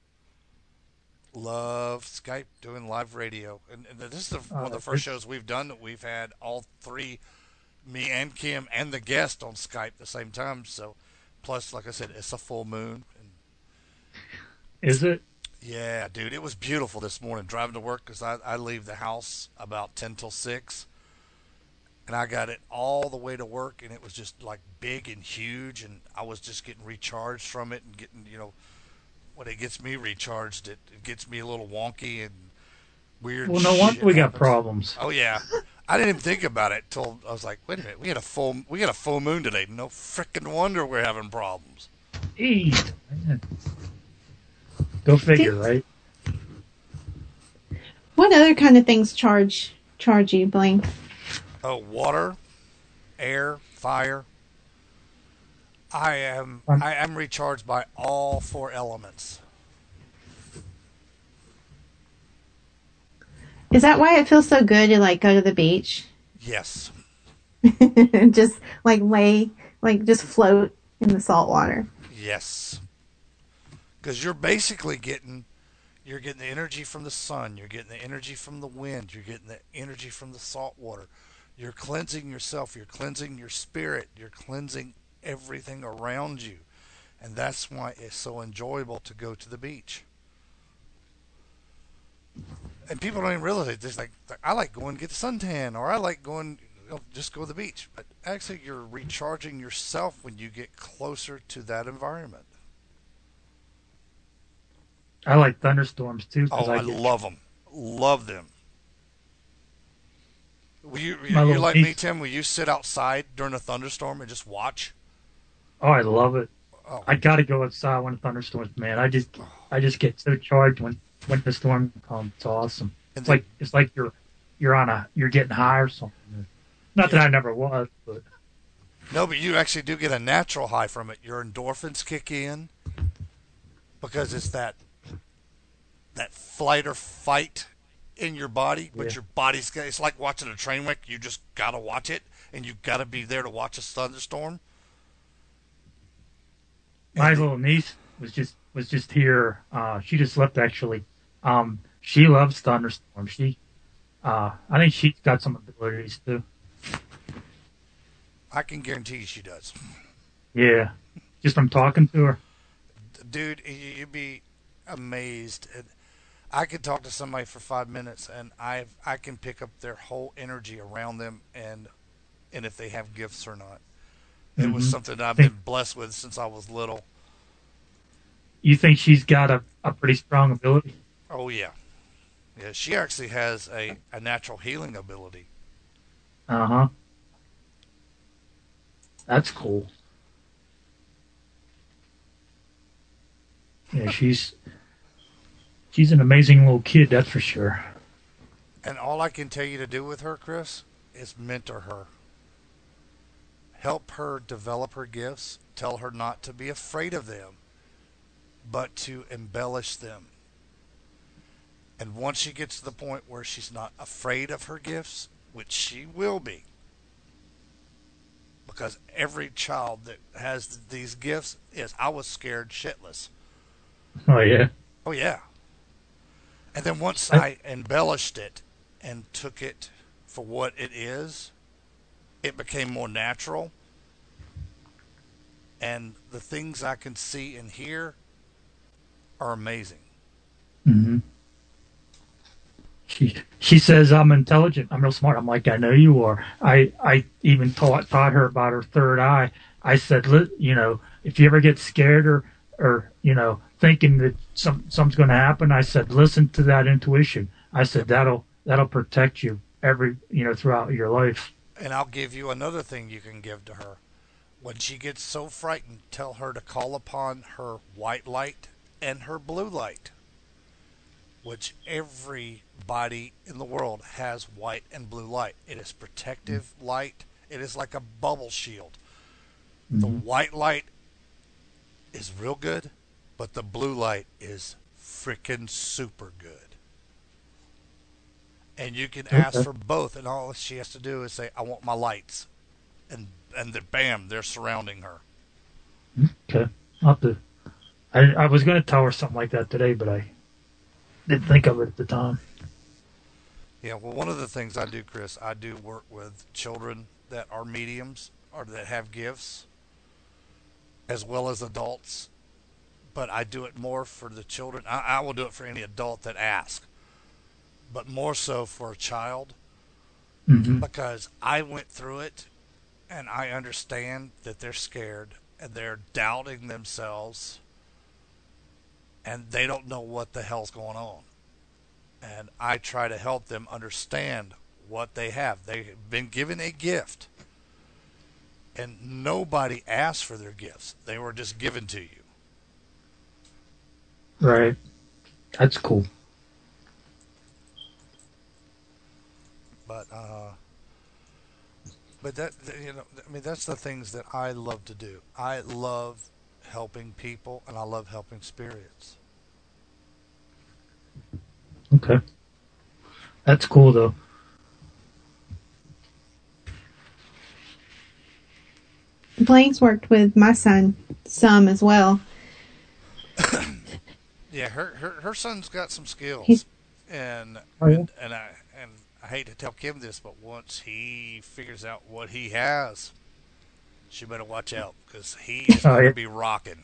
Love Skype doing live radio, and this is one of the first shows we've done that we've had all three, me and Kim and the guest on Skype at the same time. So, plus, like I said, it's a full moon. And Is it? yeah, dude, it was beautiful this morning driving to work because I leave the house about 10 till 6. And I got it all the way to work, and it was just like big and huge, and I was just getting recharged from it and getting, when it gets me recharged, it gets me a little wonky and weird. Well, no wonder we got happens. problems. Oh yeah, I didn't even think about it till I was like, wait a minute, we got a full moon today. No frickin' wonder we're having problems. Eee, man. Go figure, right? What other kind of things charge you, Blaine? Oh, water, air, fire. I am recharged by all four elements. Is that why it feels so good to like go to the beach? Yes. Just like just float in the salt water. Yes. Because you're basically getting the energy from the sun, you're getting the energy from the wind, you're getting the energy from the salt water. You're cleansing yourself, you're cleansing your spirit, you're cleansing everything around you. And that's why it's so enjoyable to go to the beach. And people don't even realize it. Just like I like going to get the suntan, or I like going, just go to the beach. But actually, you're recharging yourself when you get closer to that environment. I like thunderstorms too. Oh, I love them. Love them. You like me, Tim? Will you sit outside during a thunderstorm and just watch? Oh, I love it. Oh. I gotta go outside when a thunderstorms, man. I just get so charged when the storm comes. It's awesome. It's like you're getting high or something. Not that I never was, but no, but you actually do get a natural high from it. Your endorphins kick in because it's that flight or fight in your body, but your body's got, it's like watching a train wreck. You just gotta watch it, and you gotta be there to watch a thunderstorm. My little niece was just here. She just left actually. She loves thunderstorms. I think she's got some abilities too. I can guarantee you she does. Yeah, just from talking to her. Dude, you'd be amazed. I could talk to somebody for 5 minutes, and I can pick up their whole energy around them, and if they have gifts or not. It was something I've been blessed with since I was little. You think she's got a pretty strong ability? Oh yeah, yeah. She actually has a natural healing ability. Uh-huh. That's cool. Yeah, she's an amazing little kid, that's for sure. And all I can tell you to do with her, Chris, is mentor her. Help her develop her gifts. Tell her not to be afraid of them, but to embellish them. And once she gets to the point where she's not afraid of her gifts, which she will be, because every child that has these gifts is, I was scared shitless. Oh, yeah? Oh, yeah. And then once I embellished it and took it for what it is, it became more natural. And the things I can see and hear are amazing. She says I'm intelligent. I'm real smart. I'm like, I know you are. I even taught her about her third eye. I said, if you ever get scared or thinking that something's going to happen, I said, listen to that intuition. I said Yep. that'll protect you throughout your life. And I'll give you another thing you can give to her. When she gets so frightened, tell her to call upon her white light and her blue light, which everybody in the world has white and blue light. It is protective light. It is like a bubble shield. The Mm-hmm. white light is real good, but the blue light is freaking super good. And you can ask Okay. for both, and all she has to do is say, "I want my lights," and bam, they're surrounding her. Okay. I'll have to, I was going to tell her something like that today, but I didn't think of it at the time. Yeah, well, one of the things I do, Chris, I do work with children that are mediums or that have gifts, as well as adults. But I do it more for the children. I will do it for any adult that asks, but more so for a child Hmm. because I went through it and I understand that they're scared and they're doubting themselves and they don't know what the hell's going on. And I try to help them understand what they have. They've been given a gift, and nobody asked for their gifts. They were just given to you. Right. That's cool. But that I mean, that's the things that I love to do. I love helping people, and I love helping spirits. Okay. That's cool though. Blaine's worked with my son some as well. Yeah, her son's got some skills, He's and Oh yeah. and I hate to tell Kim this, but once he figures out what he has, she better watch out because he is Oh going to yeah. be rocking.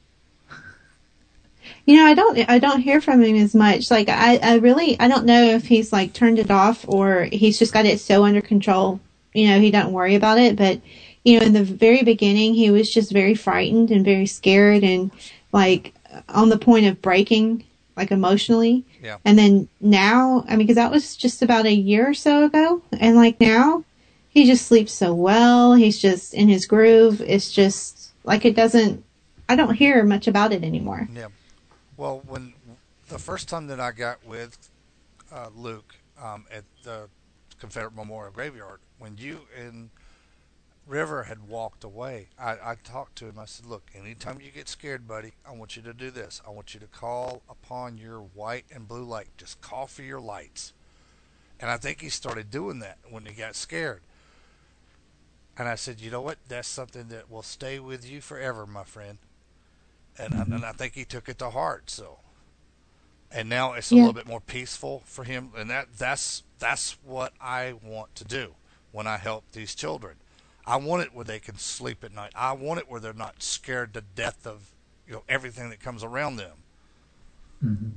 I don't hear from him as much. Like I really I don't know if he's like turned it off or he's just got it so under control. He doesn't worry about it. But in the very beginning, he was just very frightened and very scared and like on the point of breaking, like emotionally. Yeah, And then now, I mean, because that was just about a year or so ago, and like now, he just sleeps so well. He's just in his groove. It's just like it doesn't. I don't hear much about it anymore. yeah. Well, when the first time that I got with Luke at the Confederate Memorial Graveyard, when you and River had walked away, I talked to him. I said, "Look, anytime you get scared, buddy, I want you to do this. I want you to call upon your white and blue light. Just call for your lights." And I think he started doing that when he got scared. And I said, "You know what? That's something that will stay with you forever, my friend." Hmm. And I think he took it to heart. So, and now it's a Yeah. little bit more peaceful for him. And that's what I want to do when I help these children. I want it where they can sleep at night. I want it where they're not scared to death of everything that comes around them. Hmm.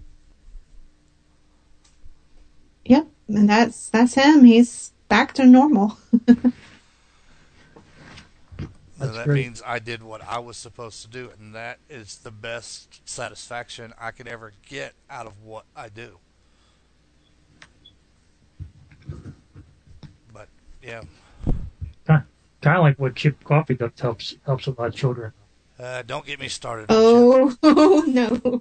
Yep, and that's him. He's back to normal. So That's that great. means I did what I was supposed to do, and that is the best satisfaction I could ever get out of what I do. But yeah, Kind of like what Chip Coffee does helps a lot of children. don't get me started on Chip. Oh, no.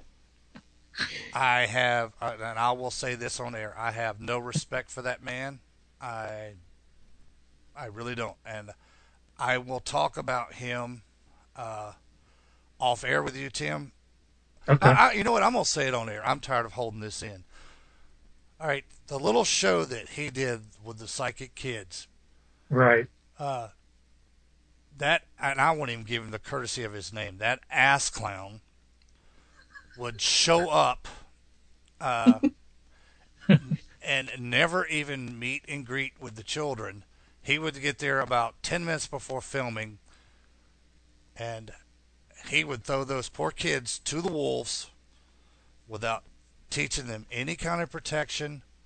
I have, and I will say this on air: I have no respect for that man. I I really don't, and I will talk about him uh, off air with you, Tim. Okay. You know what? I'm gonna say it on air. I'm tired of holding this in. All right, the little show that he did with the psychic kids, Right. uh, that, and I won't even give him the courtesy of his name. That ass clown would show up uh, and never even meet and greet with the children. He would get there about 10 minutes before filming, and he would throw those poor kids to the wolves without teaching them any kind of protection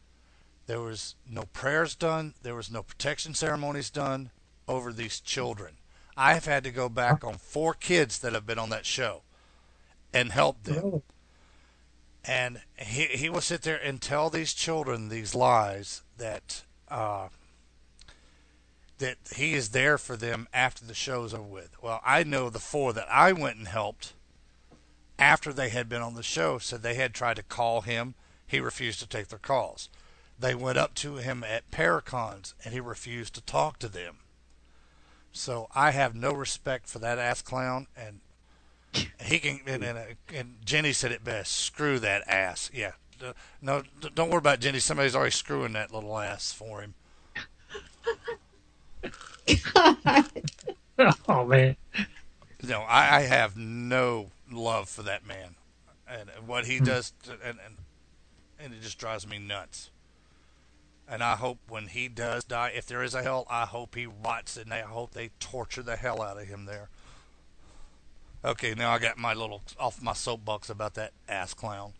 There was no prayers done. There was no protection ceremonies done over these children. I have had to go back on 4 kids that have been on that show and help them. Really? And he will sit there and tell these children these lies that he is there for them after the show's over with. Well, I know the 4 that I went and helped after they had been on the show said they had tried to call him. He refused to take their calls. They went up to him at Paracons and he refused to talk to them. So I have no respect for that ass clown, and he can. And Jenny said it best. Screw that ass. Yeah. No, don't worry about Jenny. Somebody's already screwing that little ass for him. Oh man. No, I have no love for that man, and what he does, and it just drives me nuts. And I hope when he does die, if there is a hell, I hope he rots it, and I hope they torture the hell out of him there. Okay, now I got my little off my soapbox about that ass clown.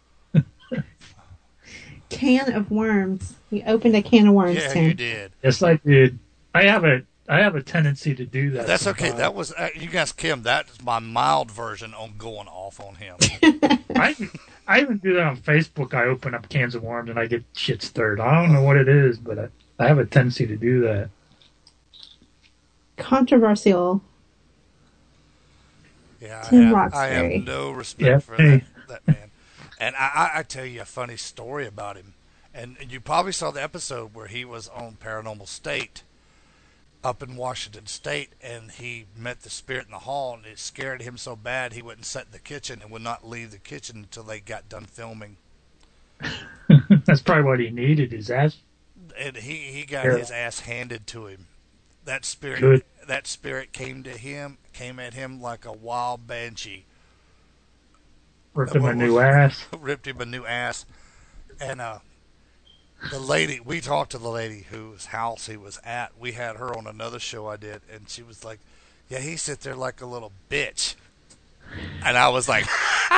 Can of worms. You opened a can of worms, Yeah, Tim. you did. Yes, I did. I have a tendency to do that. That's okay. sometimes. That was you guys, Kim. That's my mild version on going off on him. I even do that on Facebook. I open up cans of worms and I get shit stirred. I don't know what it is, but I have a tendency to do that. Controversial. Yeah, Tim I Roxbury. have no respect Yeah, for hey. that man. And I tell you a funny story about him. And you probably saw the episode where he was on Paranormal State up in Washington State, and he met the spirit in the hall, and it scared him so bad he wouldn't sit in the kitchen and would not leave the kitchen until they got done filming. That's probably what he needed. His ass. And he got Yeah. his ass handed to him. That spirit Good. that spirit came at him like a wild banshee. Ripped him a new ass. Ripped him a new ass. And the lady, we talked to the lady whose house he was at. We had her on another show I did, and she was like, yeah, he sit there like a little bitch. And I was like,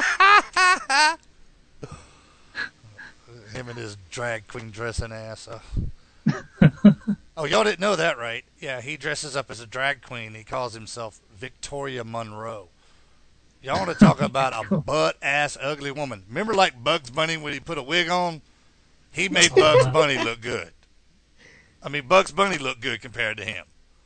him and his drag queen dressing ass. Oh, y'all didn't know that, right? Yeah, he dresses up as a drag queen. He calls himself Victoria Monroe. Y'all want to talk about a butt-ass ugly woman. Remember like Bugs Bunny when he put a wig on? He made Bugs Bunny look good. I mean, Bugs Bunny looked good compared to him.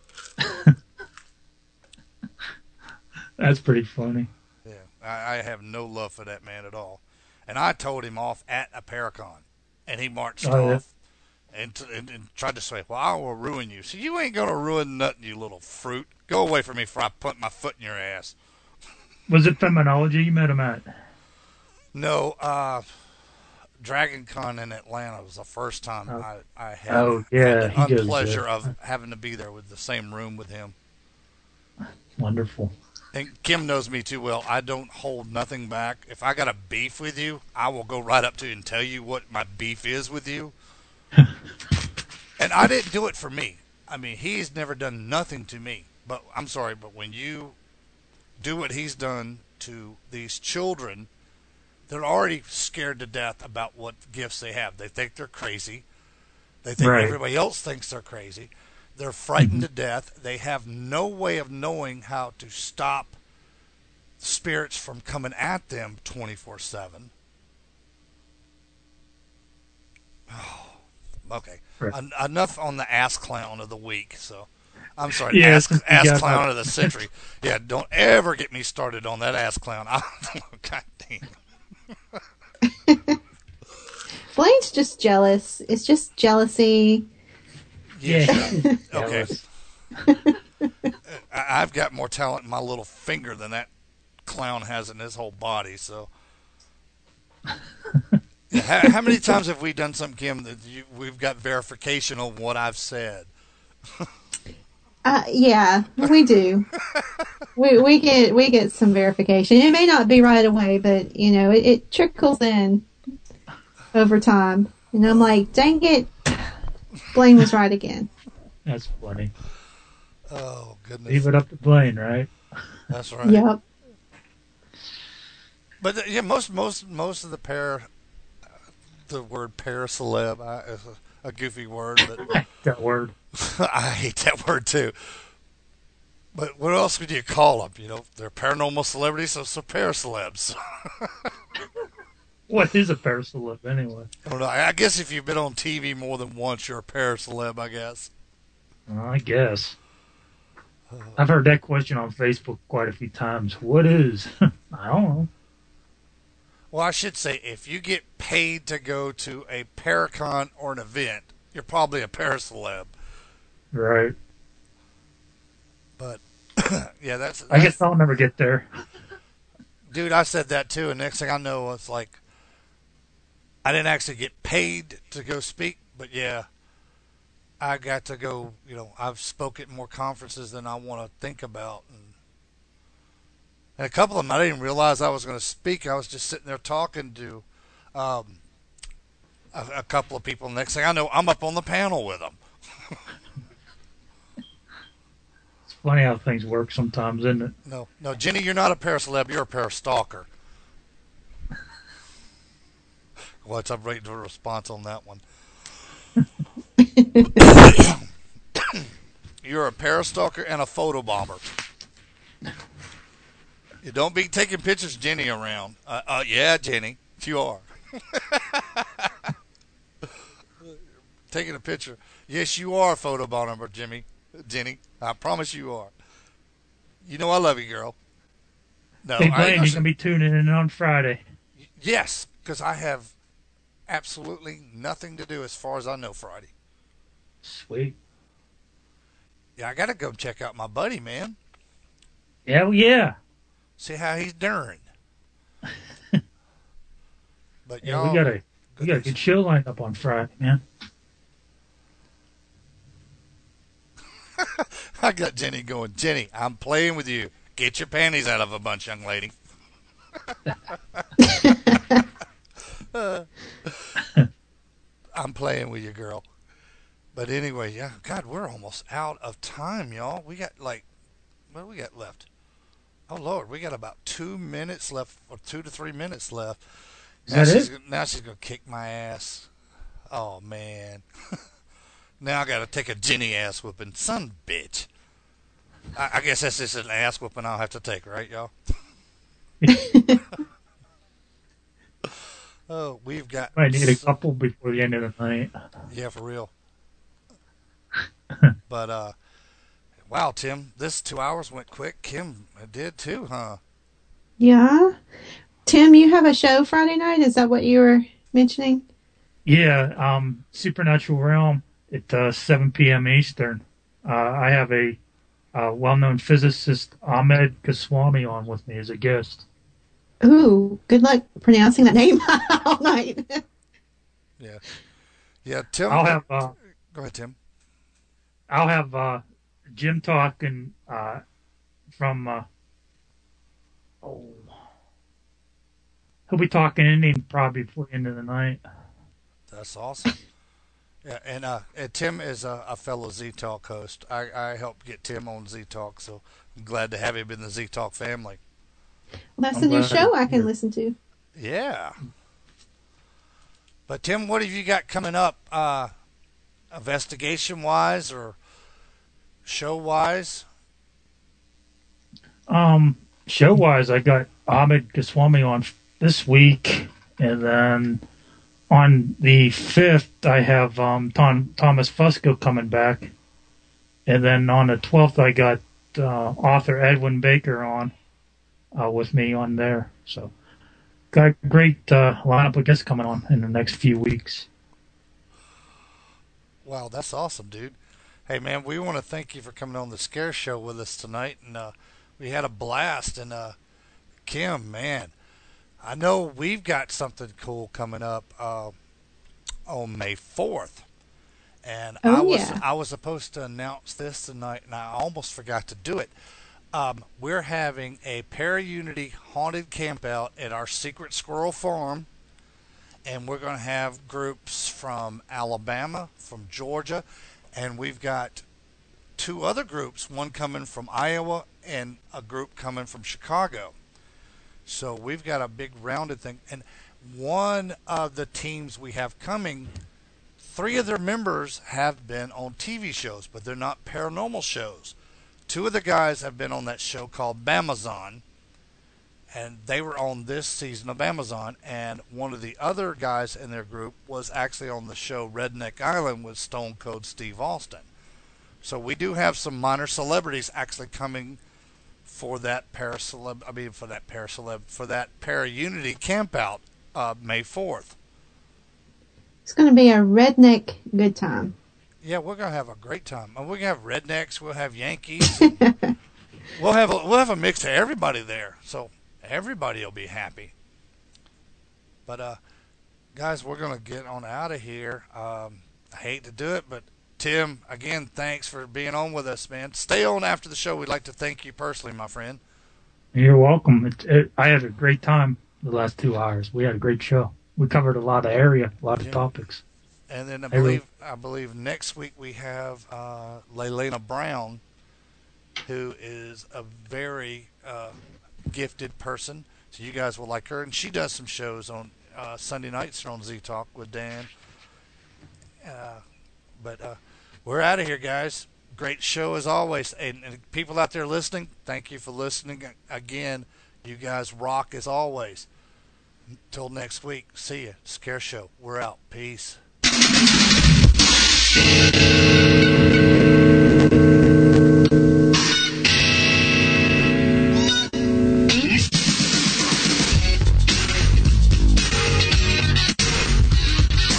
That's pretty funny. Yeah, I have no love for that man at all. And I told him off at a Paracon, and he marched Oh, yeah. off and tried to say, well, I will ruin you. So you ain't going to ruin nothing, you little fruit. Go away from me before I put my foot in your ass. Was it Feminology you met him at? No, Dragon Con in Atlanta was the first time I had, Oh, yeah, had he the goes unpleasure there. of having to be there with the same room with him. Wonderful. And Kim knows me too well. I don't hold nothing back. If I got a beef with you, I will go right up to you and tell you what my beef is with you. And I didn't do it for me. I mean, he's never done nothing to me. But I'm sorry, but when you do what he's done to these children, they're already scared to death about what gifts they have. They think they're crazy. They think Right. everybody else thinks they're crazy. They're frightened to death. They have no way of knowing how to stop spirits from coming at them 24/7. Oh, okay. Right. Enough on the ass clown of the week. So, I'm sorry, Yeah, ass since we got clown that. of the century. Yeah, don't ever get me started on that ass clown. God damn. Blaine's just jealous. It's just jealousy. Yeah. Okay. I've got more talent in my little finger than that clown has in his whole body. So, how many times have we done something, Kim, that we've got verification on what I've said? Yeah, we do. we get some verification. It may not be right away, but you know, it trickles in over time. And I'm like, dang it, Blaine was right again. That's funny. Oh goodness, Leave it up to Blaine, right? that's right. Yep. But yeah, most of the the word paraceleb. It's a goofy word, but That word. I hate that word too. But what else would you call them? They're paranormal celebrities, so they're paracelebs. What is a paraceleb anyway? I don't know. I guess if you've been on TV more than once, you're a paraceleb, I guess. I guess. I've heard that question on Facebook quite a few times. What is? I don't know. Well, I should say, if you get paid to go to a Paracon or an event, you're probably a paraceleb. Right. But, yeah, that's I guess I'll never get there. dude, I said that too, and next thing I know, it's like, I didn't actually get paid to go speak, but yeah, I got to go, I've spoken at more conferences than I want to think about. And a couple of them, I didn't even realize I was going to speak. I was just sitting there talking to um, a couple of people. Next thing I know, I'm up on the panel with them. It's funny how things work sometimes, isn't it? No, no, Jenny, you're not a paraceleb. You're a parastalker. What? I'm waiting for a response on that one. You're a parastalker and a photobomber. You don't be taking pictures of Jenny around. Yeah, Jenny, you are. Taking a picture. Yes, you are a photobomber, Jenny. I promise you are. You know I love you, girl. No, Hey, Blaine, you're going to be tuning in on Friday. Yes, because I have absolutely nothing to do as far as I know Friday. Sweet. Yeah, I got to go check out my buddy, man. Yeah, well, yeah. See how he's doing. But Yeah, y'all, we got a good show lined up on Friday, man. I got Jenny going. Jenny, I'm playing with you. Get your panties out of a bunch, young lady. I'm playing with you, girl. But anyway, yeah, God, we're almost out of time, y'all. We got what do we got left? Oh Lord, we got about 2 minutes left, or 2 to 3 minutes left. Now she's gonna kick my ass. Oh man. Now I gotta take a Jenny ass whooping, son of a bitch. I guess that's just an ass whooping I'll have to take, right, y'all? Oh, we've got. I need a couple before the end of the night. Yeah, for real. But wow, Tim, this 2 hours went quick. Kim did too, huh? Yeah. Tim, you have a show Friday night? Is that what you were mentioning? Yeah, Supernatural Realm at 7 p.m. Eastern. I have a well-known physicist, Ahmed Kaswami, on with me as a guest. Ooh, good luck pronouncing that name all night. Yeah. Yeah, Tim. I'll have go ahead, Tim. I'll have Jim talking from he'll be talking Indian probably before the end of the night. That's awesome. Yeah, and Tim is a fellow Z Talk host. I helped get Tim on Z Talk, so I'm glad to have him in the Z Talk family. Well, that's I'm a new glad show I can you're- listen to. Yeah. But Tim, what have you got coming up, investigation wise or show wise? Show wise, I got Ahmed Kaswami on this week, and then on the 5th, I have Thomas Fusco coming back, and then on the 12th, I got author Edwin Baker on with me on there. So, got a great lineup of guests coming on in the next few weeks. Wow, that's awesome, dude. Hey, man, we want to thank you for coming on the Scare Show with us tonight, and we had a blast. And Kim, man, I know we've got something cool coming up on May 4th. And I was supposed to announce this tonight, and I almost forgot to do it. We're having a Para-Unity haunted campout at our Secret Squirrel Farm, and we're going to have groups from Alabama, from Georgia, and we've got 2 other groups, one coming from Iowa and a group coming from Chicago. So we've got a big rounded thing, and one of the teams we have coming, three of their members have been on TV shows, but they're not paranormal shows. Two of the guys have been on that show called Bamazon, and they were on this season of Amazon. And one of the other guys in their group was actually on the show Redneck Island with Stone Cold Steve Austin. So we do have some minor celebrities actually coming for that for that Para-Unity campout May 4th. It's going to be a redneck good time. Yeah, we're gonna have a great time. And we're gonna have rednecks. We'll have Yankees. we'll have a mix of everybody there, so everybody will be happy. But guys, we're gonna get on out of here. I hate to do it, but Tim, again, thanks for being on with us, man. Stay on after the show. We'd like to thank you personally, my friend. You're welcome. I had a great time the last 2 hours. We had a great show. We covered a lot of area, a lot of topics. And then I believe next week we have Leilena Brown, who is a very gifted person. So you guys will like her, and she does some shows on Sunday nights on Z Talk with Dan. But we're out of here, guys. Great show as always, and people out there listening, thank you for listening again. You guys rock as always. Until next week, see ya. Scare Show. We're out. Peace.